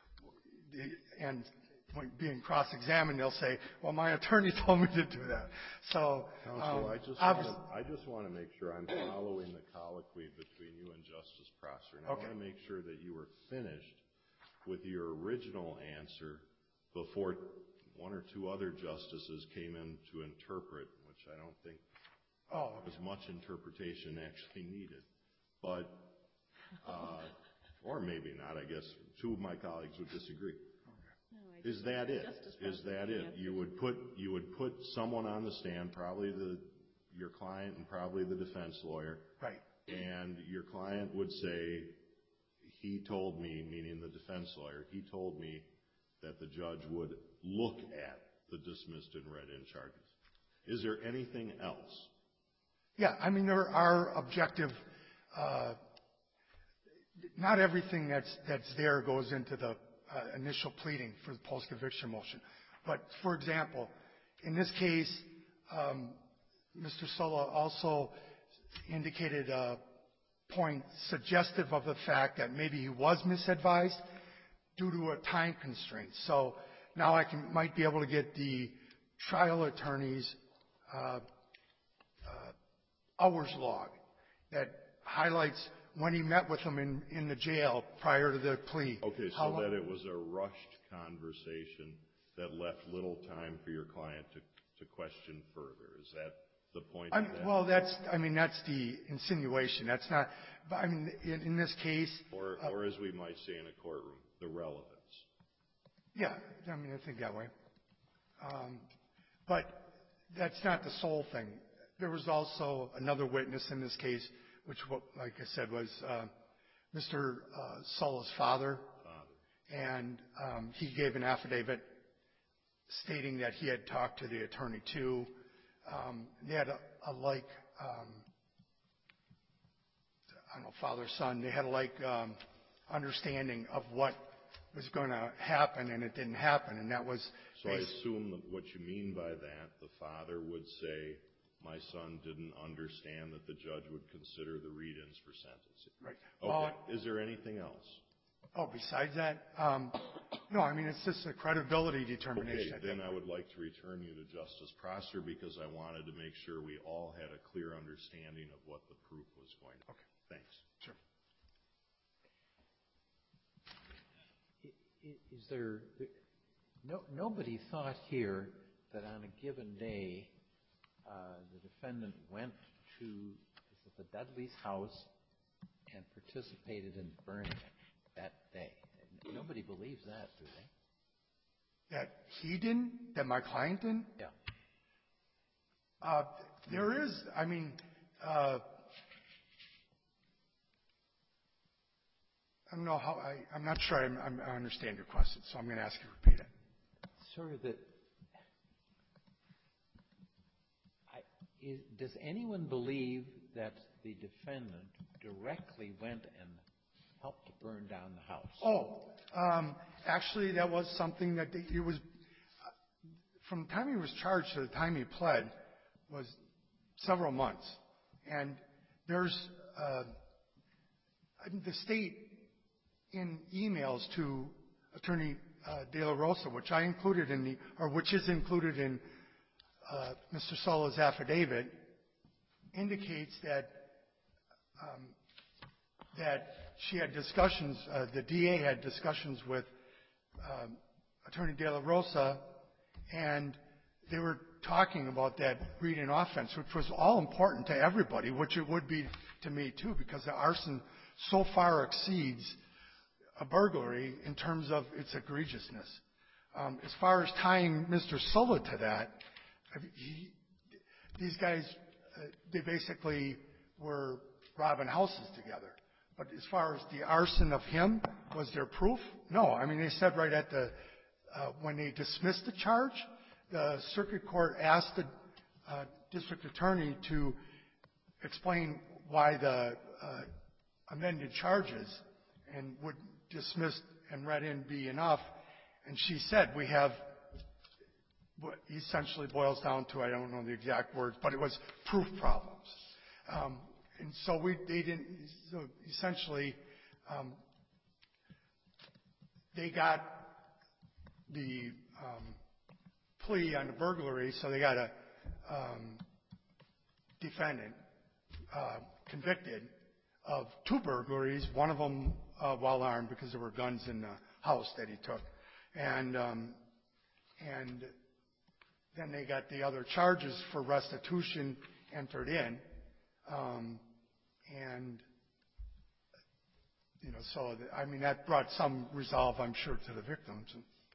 and when being cross-examined, they'll say, well, my attorney told me to do that. So, Counsel, um, I just obvi- want to, I just want to make sure I'm following the colloquy between you and Justice Prosser. And Okay. I want to make sure that you were finished with your original answer before one or two other justices came in to interpret, which I don't think oh, as much interpretation actually needed. But, uh, or maybe not, I guess. Two of my colleagues would disagree. Is that it? Is that it? You would put you would put someone on the stand, probably the your client and probably the defense lawyer. right. And your client would say, he told me, meaning the defense lawyer, he told me that the judge would look at the dismissed and read-in charges. Is there anything else? Yeah, I mean, there are objective, uh, not everything that's, that's there goes into the uh, initial pleading for the post-conviction motion. But, for example, in this case, um, Mister Sola also indicated a point suggestive of the fact that maybe he was misadvised due to a time constraint. So now I can, might be able to get the trial attorney's uh, uh, hours log that highlights when he met with him in, in the jail prior to the plea. Okay, How so long- that it was a rushed conversation that left little time for your client to, to question further. Is that the point I'm, of that? well, that's, I mean, that's the insinuation. That's not, but I mean, in, in this case, Or, uh, or as we might say in a courtroom, the relevance. yeah, I mean, I think that way. Um, but that's not the sole thing. There was also another witness in this case, which, what, like I said, was uh, Mister Uh, Sola's father, Father. and um, he gave an affidavit stating that he had talked to the attorney too. Um, they had a, a like, um, I don't know, father-son. They had a like um, understanding of what was going to happen, and it didn't happen, and that was So I based- assume that what you mean by that, the father would say, my son didn't understand that the judge would consider the read-ins for sentencing. right. Okay. Well, Is there anything else? oh, besides that, um, no, I mean, it's just a credibility Okay, determination. I then think. I would like to return you to Justice Prosser because I wanted to make sure we all had a clear understanding of what the proof was going to be. Okay. Thanks. Sure. I- Is there, no, nobody thought here that on a given day, uh, the defendant went to, as the the Dudley's house and participated in burning it that day. And nobody believes that, do they? That he didn't? That my client didn't? Yeah. Uh, there is, I mean, uh, I don't know how, I, I'm not sure I'm, I'm, I understand your question, so I'm going to ask you to repeat it. Sir, that, I, is, does anyone believe that the defendant directly went and helped to burn down the house? Oh, um, actually, that was something that they, it was, uh, from the time he was charged to the time he pled was several months. And there's, uh, I think the state, in emails to Attorney uh, De La Rosa, which I included in the, or which is included in uh, Mister Solo's affidavit, indicates that um, that she had discussions, uh, the D A had discussions with um, Attorney De La Rosa, and they were talking about that read-in offense, which was all important to everybody, which it would be to me too, because the arson so far exceeds a burglary in terms of its egregiousness. Um, as far as tying Mister Solo to that, he, these guys, uh, they basically were robbing houses together. But as far as the arson of him, was there proof? No. I mean, they said right at the, uh, when they dismissed the charge, the circuit court asked the uh, district attorney to explain why the uh, amended charges and would dismissed and read in be enough. And she said, we have, what essentially boils down to, I don't know the exact words, but it was proof problems. Um, and so we, they didn't, so essentially, um, they got the um, plea on the burglary, so they got a um, defendant uh, convicted of two burglaries, one of them uh, while armed because there were guns in the house that he took. And um, and then they got the other charges for restitution entered in. Um, and, you know, so, the, I mean, that brought some resolve, I'm sure, to the victims.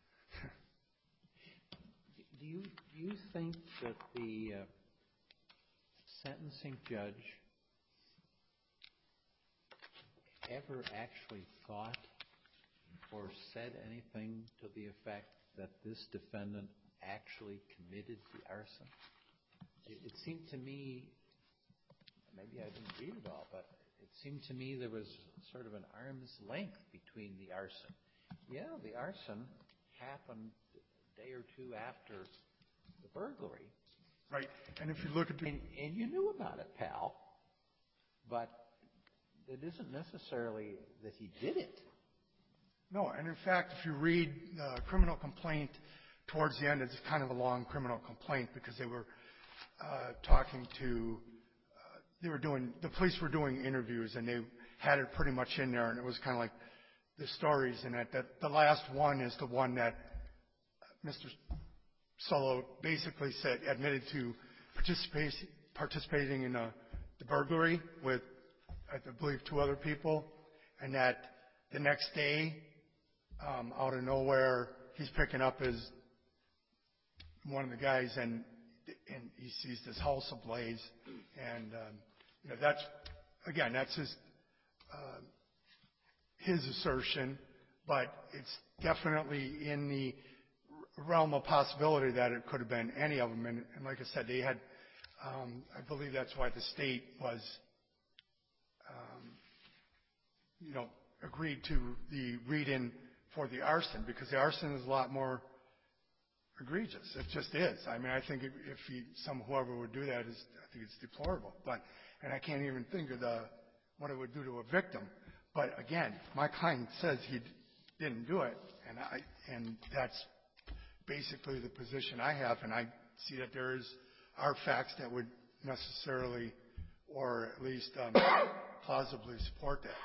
Do you, do you think that the uh, sentencing judge ever actually thought or said anything to the effect that this defendant actually committed the arson? It, it seemed to me, maybe I didn't read it all, but it seemed to me there was sort of an arm's length between the arson. Yeah, the arson happened a day or two after the burglary. Right. And if you look at the... And, and you knew about it, pal. But it isn't necessarily that he did it. No, and in fact, if you read the criminal complaint towards the end, it's kind of a long criminal complaint because they were uh, talking to, uh, they were doing, the police were doing interviews and they had it pretty much in there, and it was kind of like the stories in it. That the last one is the one that Mister Solo basically said, admitted to participate, participating in a, the burglary with, I believe, two other people, and that the next day, um, out of nowhere, he's picking up his one of the guys, and and he sees this house ablaze, and um, you know that's again that's his uh, his assertion, but it's definitely in the realm of possibility that it could have been any of them, and, and like I said, they had, um, I believe that's why the state was. Um, you know, agreed to the read-in for the arson, because the arson is a lot more egregious. It just is. I mean, I think if, if he, some whoever would do that is, I think it's deplorable. But, and I can't even think of the what it would do to a victim. But again, my client says he didn't do it, and I, and that's basically the position I have, and I see that there is are facts that would necessarily, or at least um, plausibly support that.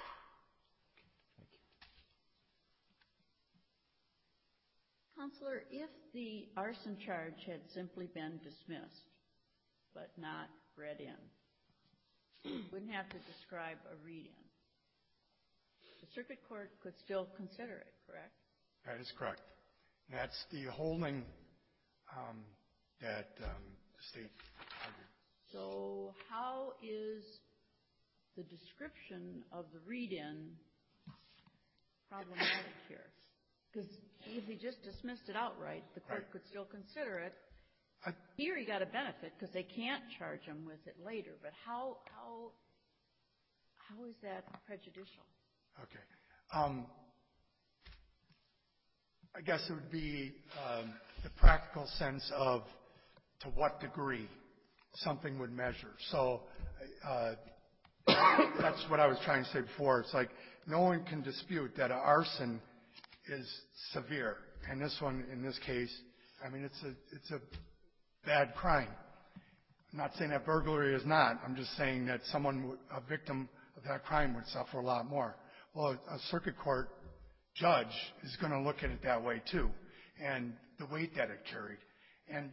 Counselor, if the arson charge had simply been dismissed but not read in, You wouldn't have to describe a read-in. The circuit court could still consider it, correct? That is correct. That's the holding um, that um, the state argued. So how is the description of the read-in problematic here? Because if he just dismissed it outright, the court Right. could still consider it. I, Here he got a benefit because they can't charge him with it later. But how how how is that prejudicial? okay. Um, I guess it would be um, the practical sense of to what degree something would measure. So uh, that's what I was trying to say before. It's like no one can dispute that an arson is severe, and this one, in this case, I mean, it's a it's a bad crime. I'm not saying that burglary is not. I'm just saying that someone, a victim of that crime, would suffer a lot more. Well, a circuit court judge is going to look at it that way too, and the weight that it carried. And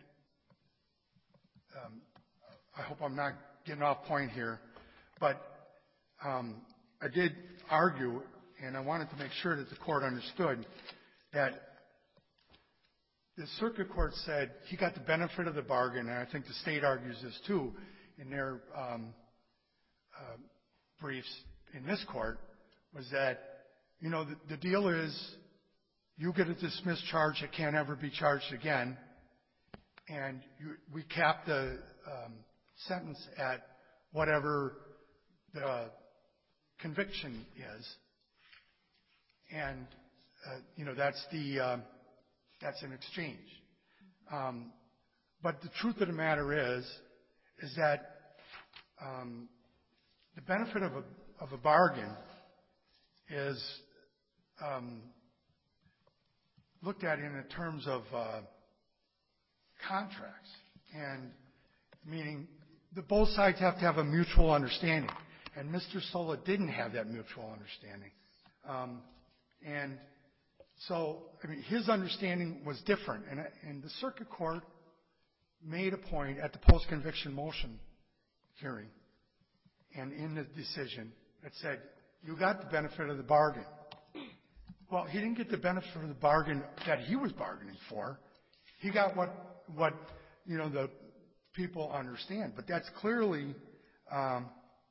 um, I hope I'm not getting off point here, but um, I did argue, and I wanted to make sure that the court understood that the circuit court said he got the benefit of the bargain, and I think the state argues this too in their um, uh, briefs in this court, was that, you know, the, the deal is you get a dismissed charge that can't ever be charged again, and you, we cap the um, sentence at whatever the conviction is, and uh, you know that's the uh, that's an exchange. Um, but the truth of the matter is, is that um, the benefit of a of a bargain is um, looked at in terms of uh, contracts, and meaning that both sides have to have a mutual understanding. And Mister Sola didn't have that mutual understanding. Um, and so, I mean, his understanding was different. And, and the circuit court made a point at the post-conviction motion hearing and in the decision that said, you got the benefit of the bargain. Well, he didn't get the benefit of the bargain that he was bargaining for. He got what, what you know, the people understand. But that's clearly um,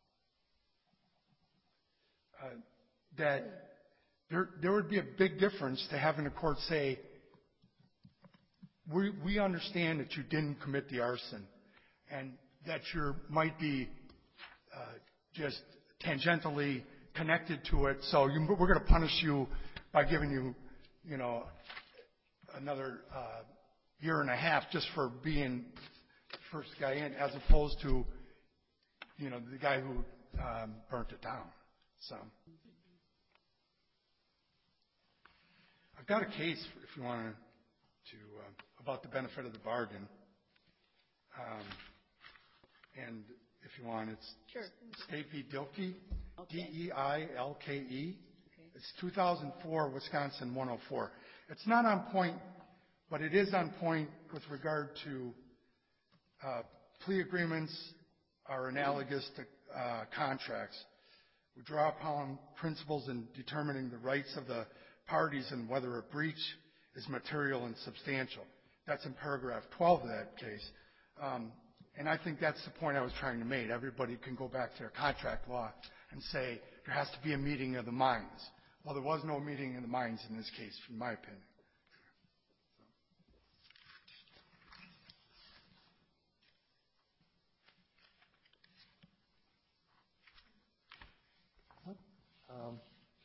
uh, that there, there would be a big difference to having a court say, we, we understand that you didn't commit the arson and that you might be uh, just tangentially connected to it, so you, we're going to punish you by giving you, you know, another uh, year and a half just for being the first guy in, as opposed to, you know, the guy who um, burnt it down. So I've got a case, if you want to, uh, about the benefit of the bargain. Um, and if you want, it's Sure. State v. Dilke, Okay. D E I L K E. Okay. It's two thousand four, Wisconsin one oh four. It's not on point, but it is on point with regard to uh, plea agreements are analogous to uh, contracts. We draw upon principles in determining the rights of the parties and whether a breach is material and substantial. That's in paragraph twelve of that case. Um, and I think that's the point I was trying to make. Everybody can go back to their contract law and say there has to be a meeting of the minds. Well, there was no meeting of the minds in this case, in my opinion. Um,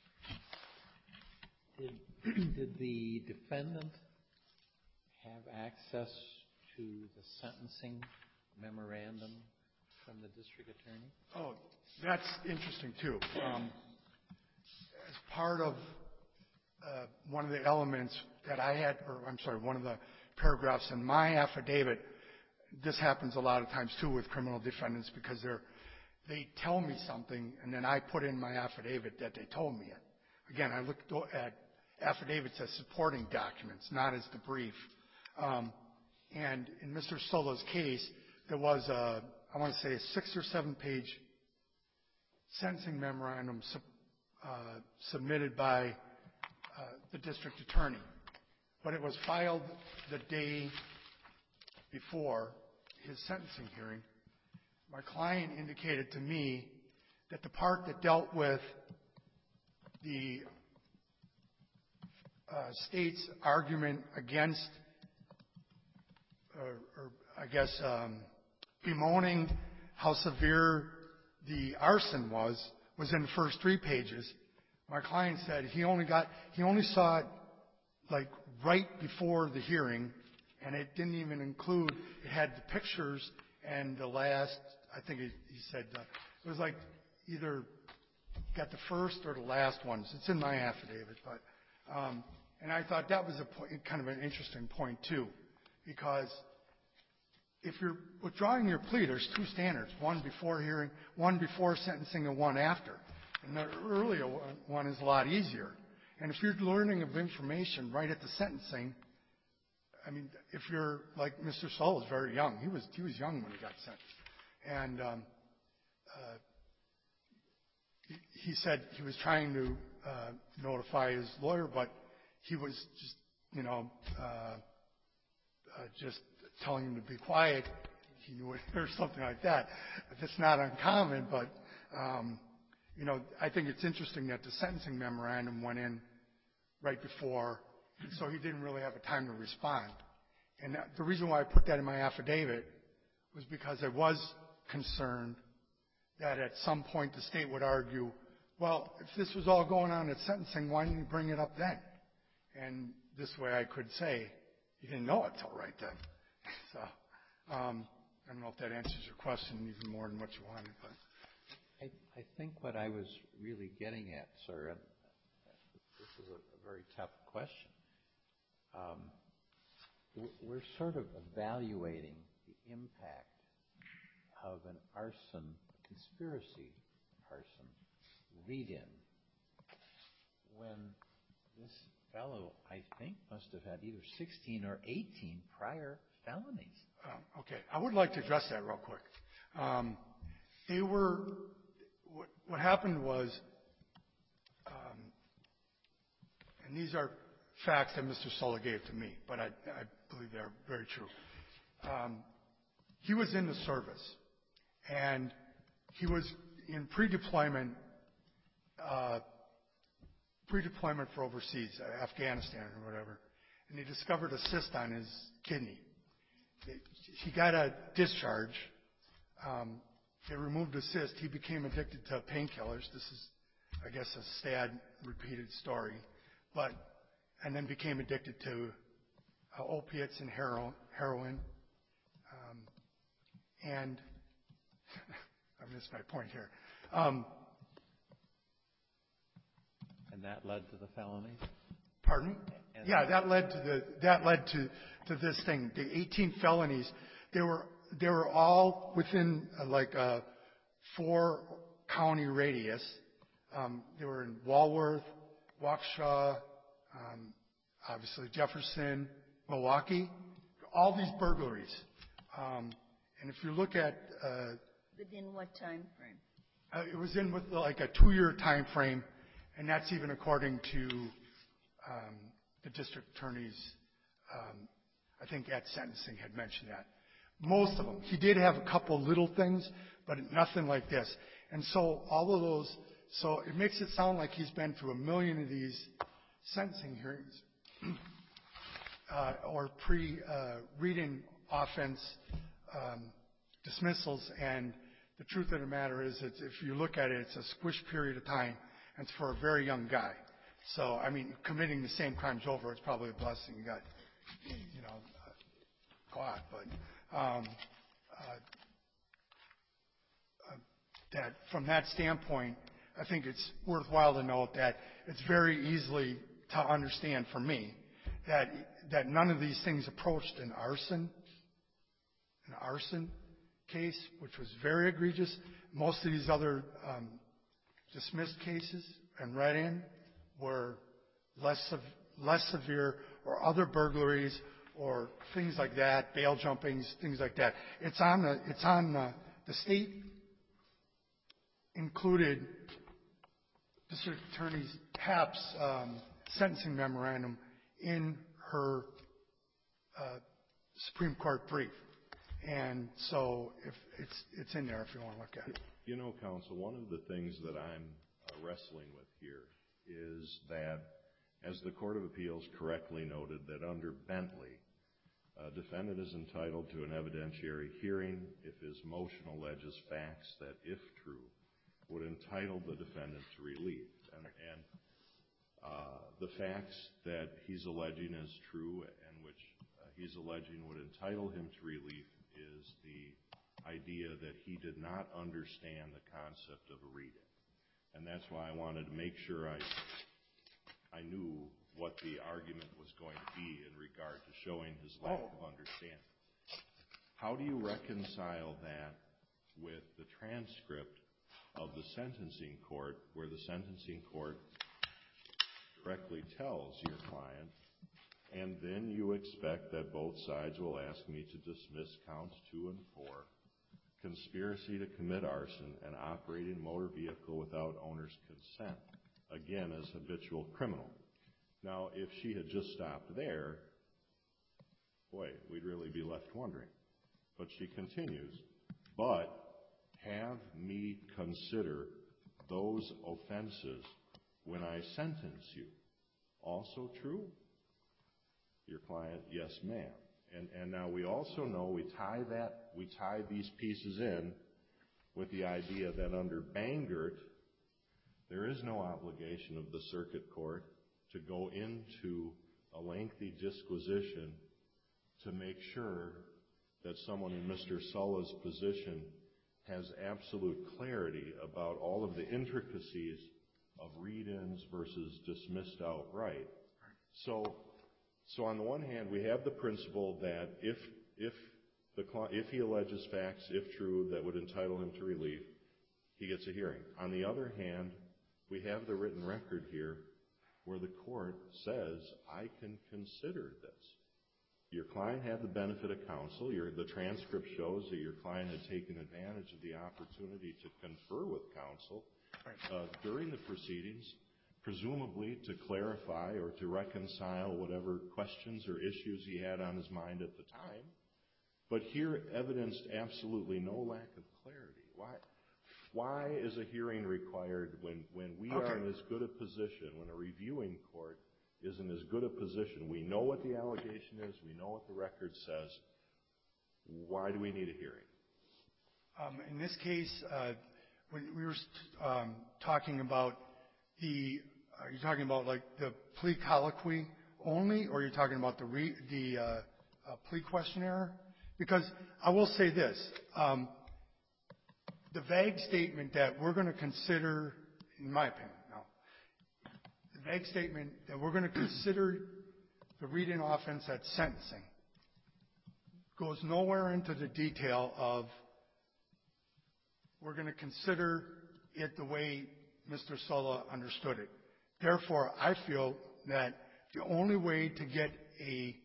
did, did the defendant have access to the sentencing memorandum from the district attorney? Oh, that's interesting, too. Um, as part of uh, one of the elements that I had, or I'm sorry, one of the paragraphs in my affidavit, this happens a lot of times, too, with criminal defendants, because they're they tell me something, and then I put in my affidavit that they told me it. Again, I looked at affidavits as supporting documents, not as the brief. Um, and in Mister Solo's case, there was a, I want to say, a six or seven page sentencing memorandum sub, uh, submitted by uh, the district attorney, but it was filed the day before his sentencing hearing. My client indicated to me that the part that dealt with the uh, state's argument against, or, or I guess, um, bemoaning how severe the arson was, was in the first three pages. My client said he only got, he only saw it like right before the hearing, and it didn't even include, it had the pictures and the last, I think he, he said, uh, it was like either got the first or the last ones. It's in my affidavit, but, um, and I thought that was a point, kind of an interesting point too, because if you're withdrawing your plea, there's two standards, one before hearing, one before sentencing, and one after. And the earlier one is a lot easier. And if you're learning of information right at the sentencing, I mean, if you're like Mister Sull is very young. He was he was young when he got sentenced, and um, uh, he, he said he was trying to uh, notify his lawyer, but he was just you know uh, uh, just telling him to be quiet. He knew it or something like that. That's not uncommon, but um, you know I think it's interesting that the sentencing memorandum went in right before. So he didn't really have a time to respond. And that, the reason why I put that in my affidavit was because I was concerned that at some point the state would argue, well, if this was all going on at sentencing, why didn't you bring it up then? And this way I could say, you didn't know it till right then. So um, I don't know if that answers your question even more than what you wanted. But I, I think what I was really getting at, sir, and this is a, a very tough question. Um, we're sort of evaluating the impact of an arson, a conspiracy arson, lead-in, when this fellow, I think, must have had either sixteen or eighteen prior felonies. Uh, okay. I would like to address that real quick. Um, they were, what, what happened was, um, and these are facts that Mister Sulla gave to me, but I, I believe they're very true. Um, he was in the service, and he was in pre-deployment, uh, pre-deployment for overseas, uh, Afghanistan or whatever, and he discovered a cyst on his kidney. It, he got a discharge. Um, they removed the cyst. He became addicted to painkillers. This is, I guess, a sad, repeated story, but and then became addicted to uh, opiates and hero, heroin. Um, and I missed my point here. Um, and that led to the felonies? Pardon me? And yeah, that led to the that led to, to this thing. The eighteen felonies, they were they were all within uh, like a four county radius. Um, they were in Walworth, Waukesha, Um, obviously Jefferson, Milwaukee, all these burglaries. Um, and if you look at... Uh, Within what time frame? Uh, it was in with like a two-year time frame, and that's even according to um, the district attorney's, um, I think at sentencing had mentioned that. Most of them. He did have a couple little things, but nothing like this. And so all of those, so it makes it sound like he's been through a million of these sentencing hearings uh, or pre-reading uh, offense um, dismissals, and the truth of the matter is that if you look at it, it's a squish period of time, and it's for a very young guy. So, I mean, committing the same crimes over, it's probably a blessing you got, you know, uh, caught. But um, uh, uh, that from that standpoint, I think it's worthwhile to note that it's very easily to understand for me that that none of these things approached an arson, an arson case, which was very egregious. Most of these other um, dismissed cases and read-in were less sev- less severe, or other burglaries or things like that, bail jumpings, things like that. It's on the it's on the, the state included District Attorney Happ's um, sentencing memorandum in her uh, Supreme Court brief. And so if it's it's in there if you want to look at it. You know, counsel, one of the things that I'm uh, wrestling with here is that, as the Court of Appeals correctly noted, that under Bentley, a defendant is entitled to an evidentiary hearing if his motion alleges facts that, if true, would entitle the defendant to relief. And, and uh, the facts that he's alleging is true and which uh, he's alleging would entitle him to relief is the idea that he did not understand the concept of a read-in. And that's why I wanted to make sure I, I knew what the argument was going to be in regard to showing his lack of understanding. How do you reconcile that with the transcript of the sentencing court, where the sentencing court directly tells your client, and then you expect that both sides will ask me to dismiss counts two and four, conspiracy to commit arson and operating a motor vehicle without owner's consent, again as habitual criminal. Now, if she had just stopped there, boy, we'd really be left wondering. But she continues, but have me consider those offenses when I sentence you. Also true? Your client, yes, ma'am. And, and now we also know we tie that, we tie these pieces in with the idea that under Bangert, there is no obligation of the circuit court to go into a lengthy disquisition to make sure that someone in Mister Sulla's position has absolute clarity about all of the intricacies of read-ins versus dismissed outright. So, so on the one hand, we have the principle that if if the if he alleges facts, if true, that would entitle him to relief, he gets a hearing. On the other hand, we have the written record here where the court says, I can consider this. Your client had the benefit of counsel. Your, the transcript shows that your client had taken advantage of the opportunity to confer with counsel uh, during the proceedings, presumably to clarify or to reconcile whatever questions or issues he had on his mind at the time. But here evidenced absolutely no lack of clarity. Why? Why is a hearing required when, when we okay. are in as good a position, when a reviewing court is in as good a position? We know what the allegation is. We know what the record says. Why do we need a hearing? Um, in this case, uh, when we were um, talking about the, are you talking about like the plea colloquy only, or are you talking about the re, the uh, uh, plea questionnaire? Because I will say this. Um, The vague statement that we're going to consider, in my opinion, no, the vague statement that we're going to consider the read-in offense at sentencing goes nowhere into the detail of we're going to consider it the way Mister Sulla understood it. Therefore, I feel that the only way to get a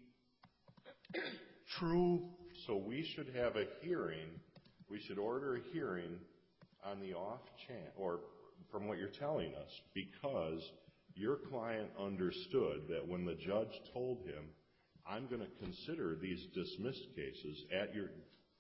true... So we should have a hearing. We should order a hearing on the off chance, or from what you're telling us, because your client understood that when the judge told him, I'm going to consider these dismissed cases at your,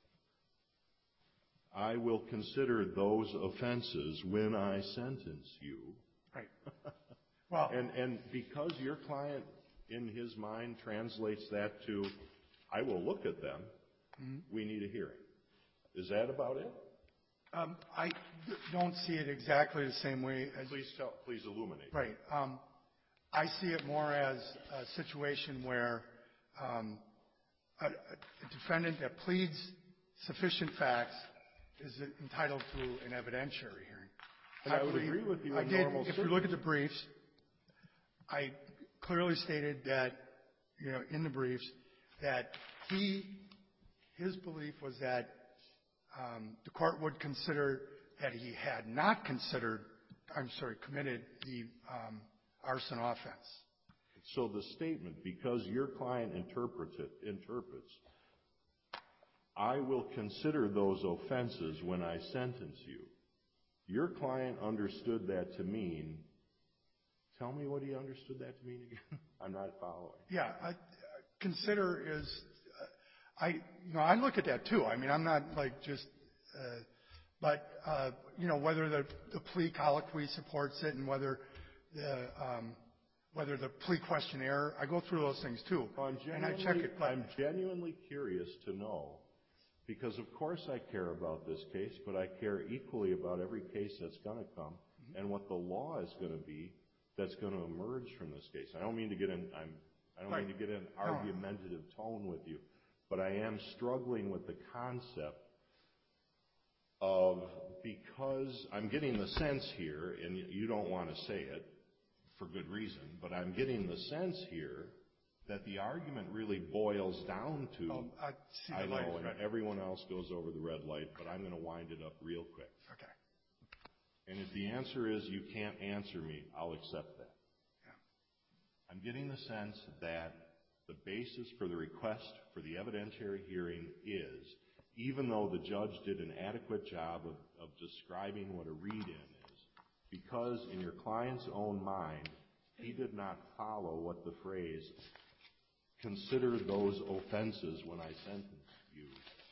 I will consider those offenses when I sentence you. Right. Well, and, and because your client, in his mind, translates that to, I will look at them, mm-hmm. we need a hearing. Is that about it? Um, I don't see it exactly the same way as... Please tell, please illuminate. Right. Um, I see it more as a situation where um, a, a defendant that pleads sufficient facts is entitled to an evidentiary hearing. And I, I would believe, agree with you I in did, normal if you look at the briefs, I clearly stated that, you know, in the briefs, that he, his belief was that Um, the court would consider that he had not considered, I'm sorry, committed the um, arson offense. So the statement, because your client interprets it, interprets, I will consider those offenses when I sentence you. Your client understood that to mean, tell me what he understood that to mean again. I'm not following. Yeah, I, consider is, uh, I, you know, I look at that too. I mean, I'm not like just, uh, but, uh, you know, whether the, the plea colloquy supports it and whether the, um, whether the plea questionnaire, I go through those things too. Well, I'm and I check it. But I'm genuinely curious to know, because of course I care about this case, but I care equally about every case that's going to come mm-hmm. and what the law is going to be that's going to emerge from this case. I don't mean to get in, I'm, I don't right. mean to get an argumentative tone with you, but I am struggling with the concept of, because I'm getting the sense here, and you don't want to say it for good reason, but I'm getting the sense here that the argument really boils down to, oh, I, see the I know, light and red. everyone else goes over the red light, but I'm going to wind it up real quick. Okay. And if the answer is you can't answer me, I'll accept that. Yeah. I'm getting the sense that the basis for the request for the evidentiary hearing is, even though the judge did an adequate job of, of describing what a read-in is, because in your client's own mind, he did not follow what the phrase, consider those offenses when I sentence you.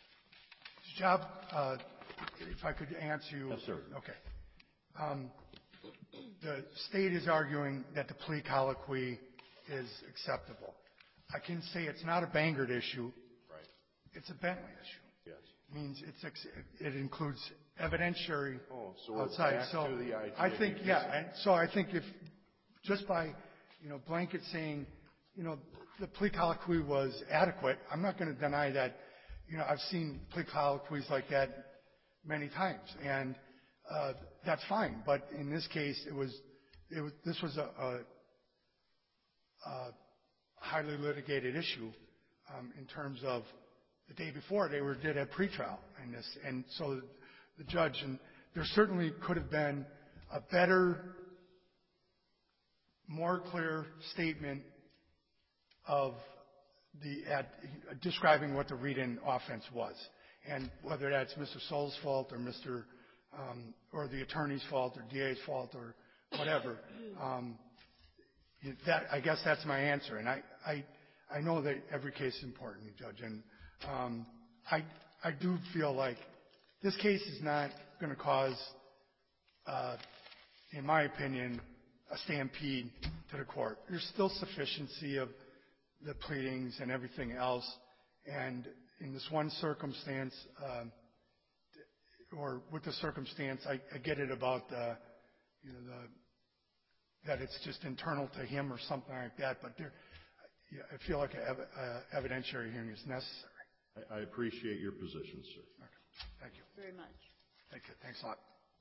Job, uh, if I could answer you. Yes, sir. Okay. Um, the state is arguing that the plea colloquy is acceptable. I can say it's not a Bangert issue. Right. It's a Bentley issue. Yes. It means it's ex- it includes evidentiary oh, so we're outside. Back so to the idea I think, yeah. And so I think if just by, you know, blanket saying, you know, the plea colloquy was adequate, I'm not going to deny that. You know, I've seen plea colloquies like that many times, and uh, that's fine. But in this case, it was, it was this was a, a, a highly litigated issue um, in terms of the day before they were did a pretrial in this, and so the judge, and there certainly could have been a better, more clear statement of the at, describing what the read-in offense was, and whether that's Mister Soul's fault or Mister Um, or the attorney's fault or D A's fault or whatever. Um, that I guess that's my answer, and I, I I know that every case is important, Judge, and um, I I do feel like this case is not going to cause, uh, in my opinion, a stampede to the court. There's still sufficiency of the pleadings and everything else, and in this one circumstance, um, or with the circumstance, I, I get it about uh, you know the that it's just internal to him or something like that, but there, yeah, I feel like an ev- uh, evidentiary hearing is necessary. I, I appreciate your position, sir. Okay. Thank you. Very much. Thank you. Thanks a lot.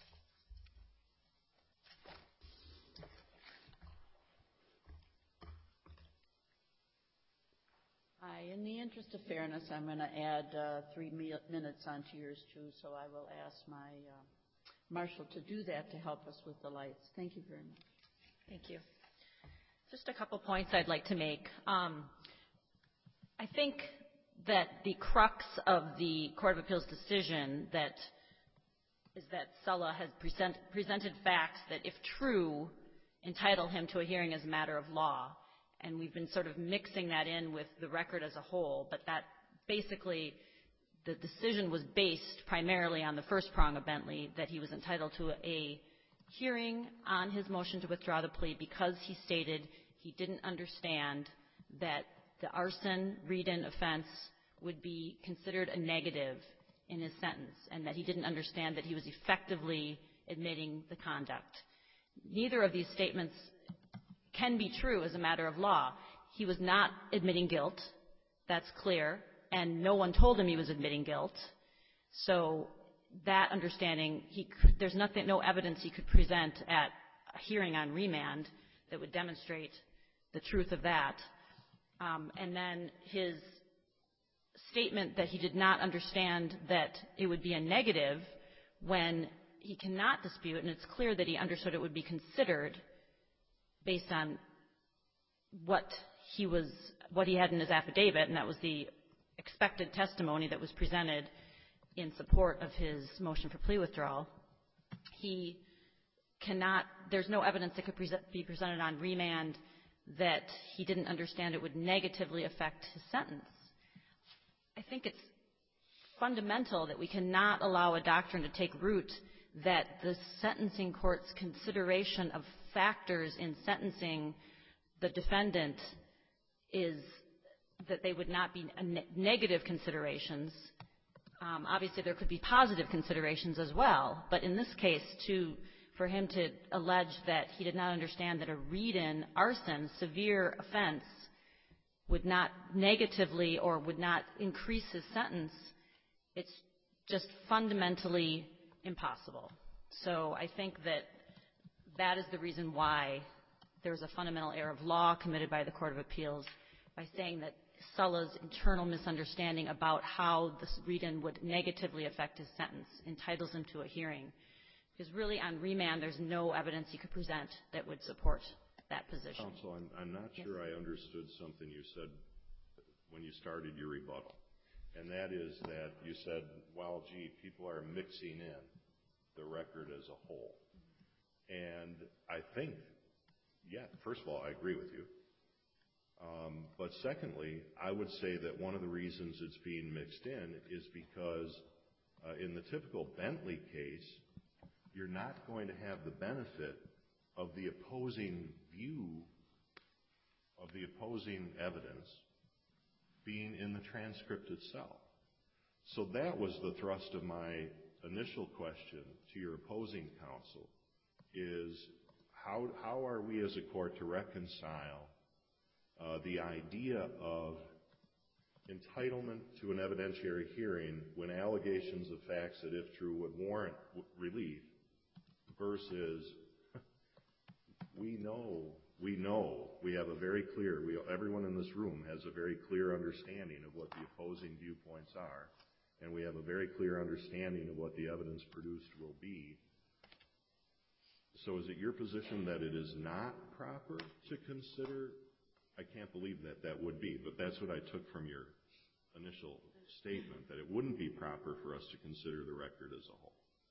I, in the interest of fairness, I'm going to add uh, three mi- minutes onto yours, too, so I will ask my uh, marshal to do that to help us with the lights. Thank you very much. Thank you. Just a couple points I'd like to make. Um, I think that the crux of the Court of Appeals decision that is that Sulla has present, presented facts that, if true, entitle him to a hearing as a matter of law. And we've been sort of mixing that in with the record as a whole, but that basically the decision was based primarily on the first prong of Bentley, that he was entitled to a hearing on his motion to withdraw the plea because he stated he didn't understand that the arson read-in offense would be considered a negative in his sentence, and that he didn't understand that he was effectively admitting the conduct. Neither of these statements can be true as a matter of law. He was not admitting guilt. That's clear. And no one told him he was admitting guilt. So that understanding, he, there's nothing, no evidence he could present at a hearing on remand that would demonstrate the truth of that. Um, and then his statement that he did not understand that it would be a negative when he cannot dispute, and it's clear that he understood it would be considered based on what he was, what he had in his affidavit, and that was the expected testimony that was presented in support of his motion for plea withdrawal. he cannot, there's no evidence that could present, be presented on remand that he didn't understand it would negatively affect his sentence. I think it's fundamental that we cannot allow a doctrine to take root that the sentencing court's consideration of factors in sentencing the defendant is that they would not be ne- negative considerations. Um, obviously, there could be positive considerations as well, but in this case, to for him to allege that he did not understand that a read-in arson, severe offense, would not negatively or would not increase his sentence, it's just fundamentally impossible. So I think that that is the reason why there was a fundamental error of law committed by the Court of Appeals by saying that Sulla's internal misunderstanding about how this read-in would negatively affect his sentence entitles him to a hearing. Because really on remand, there's no evidence he could present that would support that position. Counsel, I'm, I'm not yes. sure I understood something you said when you started your rebuttal. And that is that you said, well, gee, people are mixing in the record as a whole. And I think, yeah, first of all, I agree with you. Um, but secondly, I would say that one of the reasons it's being mixed in is because uh, in the typical Bentley case, you're not going to have the benefit of the opposing view of the opposing evidence being in the transcript itself. So that was the thrust of my initial question to your opposing counsel, is how, how are we as a court to reconcile uh, the idea of entitlement to an evidentiary hearing when allegations of facts that, if true, would warrant relief versus we know, we know, we have a very clear, we, everyone in this room has a very clear understanding of what the opposing viewpoints are, and we have a very clear understanding of what the evidence produced will be. So is it your position that it is not proper to consider? I can't believe that that would be, but that's what I took from your initial statement, that it wouldn't be proper for us to consider the record as a whole.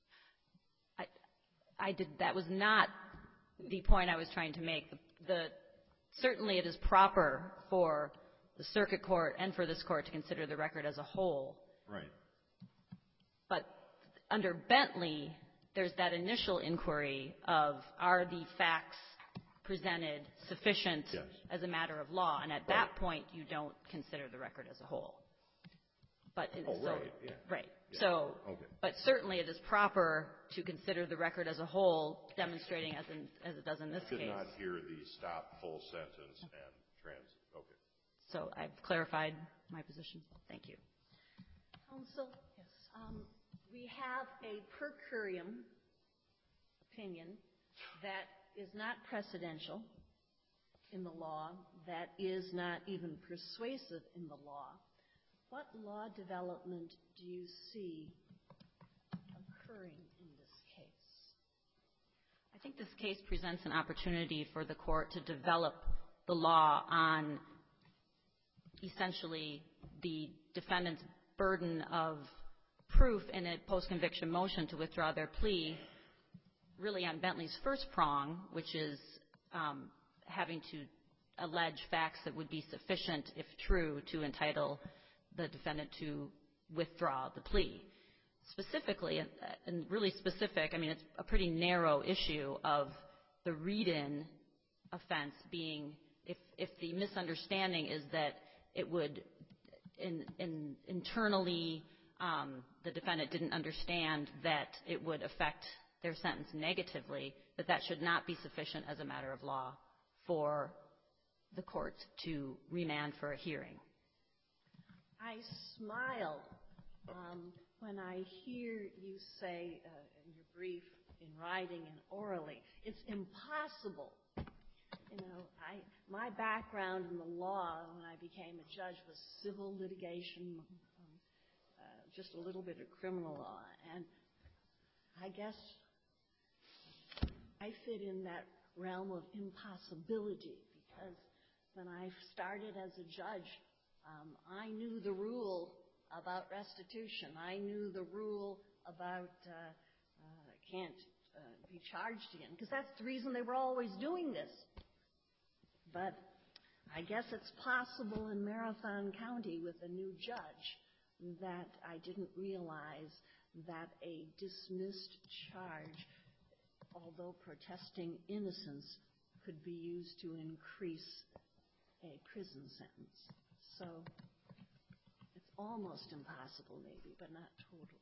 I did, that was not the point I was trying to make. The, the, certainly it is proper for the circuit court and for this court to consider the record as a whole. Right. But under Bentley, there's that initial inquiry of, are the facts presented sufficient yes. as a matter of law? And at right. that point, you don't consider the record as a whole. But oh, so, right, yeah. Right. Yeah. So, okay. But certainly it is proper to consider the record as a whole, demonstrating as, in, as it does in this Should case. not hear the stop full sentence and transit. Okay. So I've clarified my position. Thank you. Counsel? Yes. Um, we have a per curiam opinion that is not precedential in the law, that is not even persuasive in the law. What law development do you see occurring in this case? I think this case presents an opportunity for the court to develop the law on essentially the defendant's burden of proof in a post-conviction motion to withdraw their plea, really on Bentley's first prong, which is um, having to allege facts that would be sufficient, if true, to entitle the defendant to withdraw the plea. Specifically, and really specific, I mean, it's a pretty narrow issue of the read-in offense being, if, if the misunderstanding is that it would in, in internally, um, the defendant didn't understand that it would affect their sentence negatively, that that should not be sufficient as a matter of law for the court to remand for a hearing. I smile um, when I hear you say uh, in your brief, in writing and orally, it's impossible. You know, I my background in the law when I became a judge was civil litigation, um, uh, just a little bit of criminal law, and I guess I fit in that realm of impossibility because when I started as a judge, Um, I knew the rule about restitution. I knew the rule about uh, uh, can't uh, be charged again, because that's the reason they were always doing this. But I guess it's possible in Marathon County with a new judge that I didn't realize that a dismissed charge, although protesting innocence, could be used to increase a prison sentence. So it's almost impossible maybe, but not totally.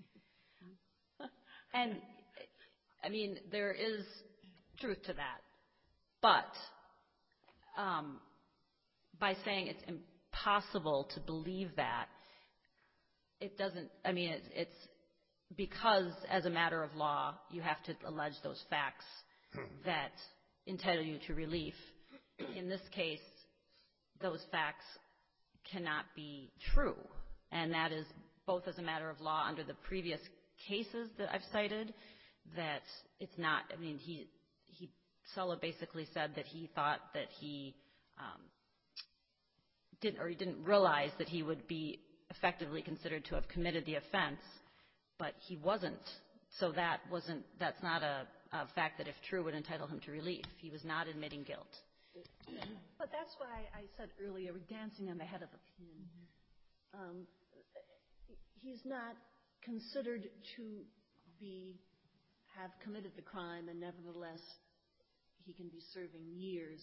And, I mean, there is truth to that. But um, by saying it's impossible to believe that, it doesn't, I mean, it's, it's because as a matter of law, you have to allege those facts that entitle you to relief. In this case, those facts cannot be true. And that is both as a matter of law under the previous cases that I've cited, that it's not, I mean, he, he, Sulla basically said that he thought that he um, didn't, or he didn't realize that he would be effectively considered to have committed the offense, but he wasn't. So that wasn't, that's not a, a fact that if true would entitle him to relief. He was not admitting guilt. But that's why I said earlier, we're dancing on the head of a pin. Mm-hmm. um, he's not considered to be, have committed the crime, and nevertheless he can be serving years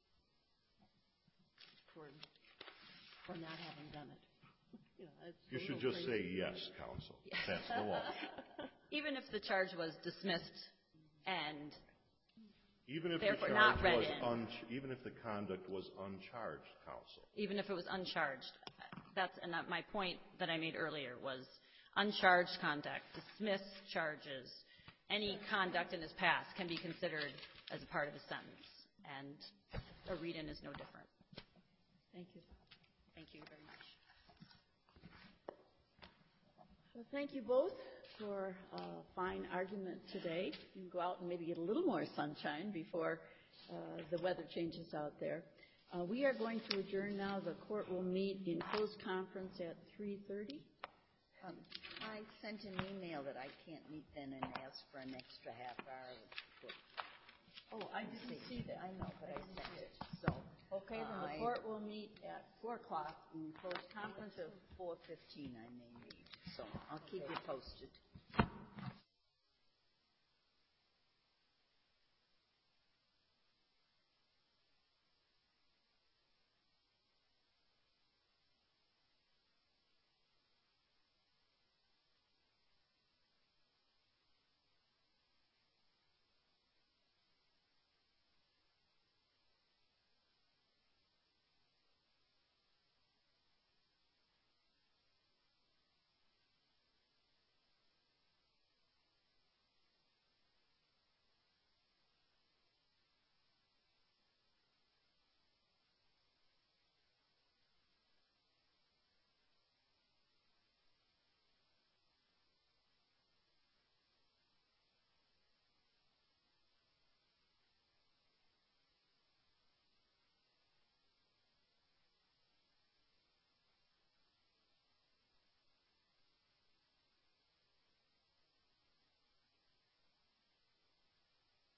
for, for not having done it. You know, you should just crazy. say yes, counsel. That's the law. Even if the charge was dismissed and even if therefore the charge not read was in. Un- even if the conduct was uncharged, counsel. Even if it was uncharged. That's and that my point that I made earlier was uncharged conduct, dismissed charges, any conduct in his past can be considered as a part of his sentence, and a read-in is no different. Thank you. Thank you very much. Well, thank you both for a fine argument today. You can go out and maybe get a little more sunshine before uh, the weather changes out there. Uh, we are going to adjourn now. The court will meet in closed conference at three thirty. Um, I sent an email that I can't meet then and asked for an extra half hour. Oh, I didn't see that. I know, but I sent it. So, okay, then the I- court will meet at four o'clock in closed conference. Conference of four fifteen I may need, so I'll keep you posted.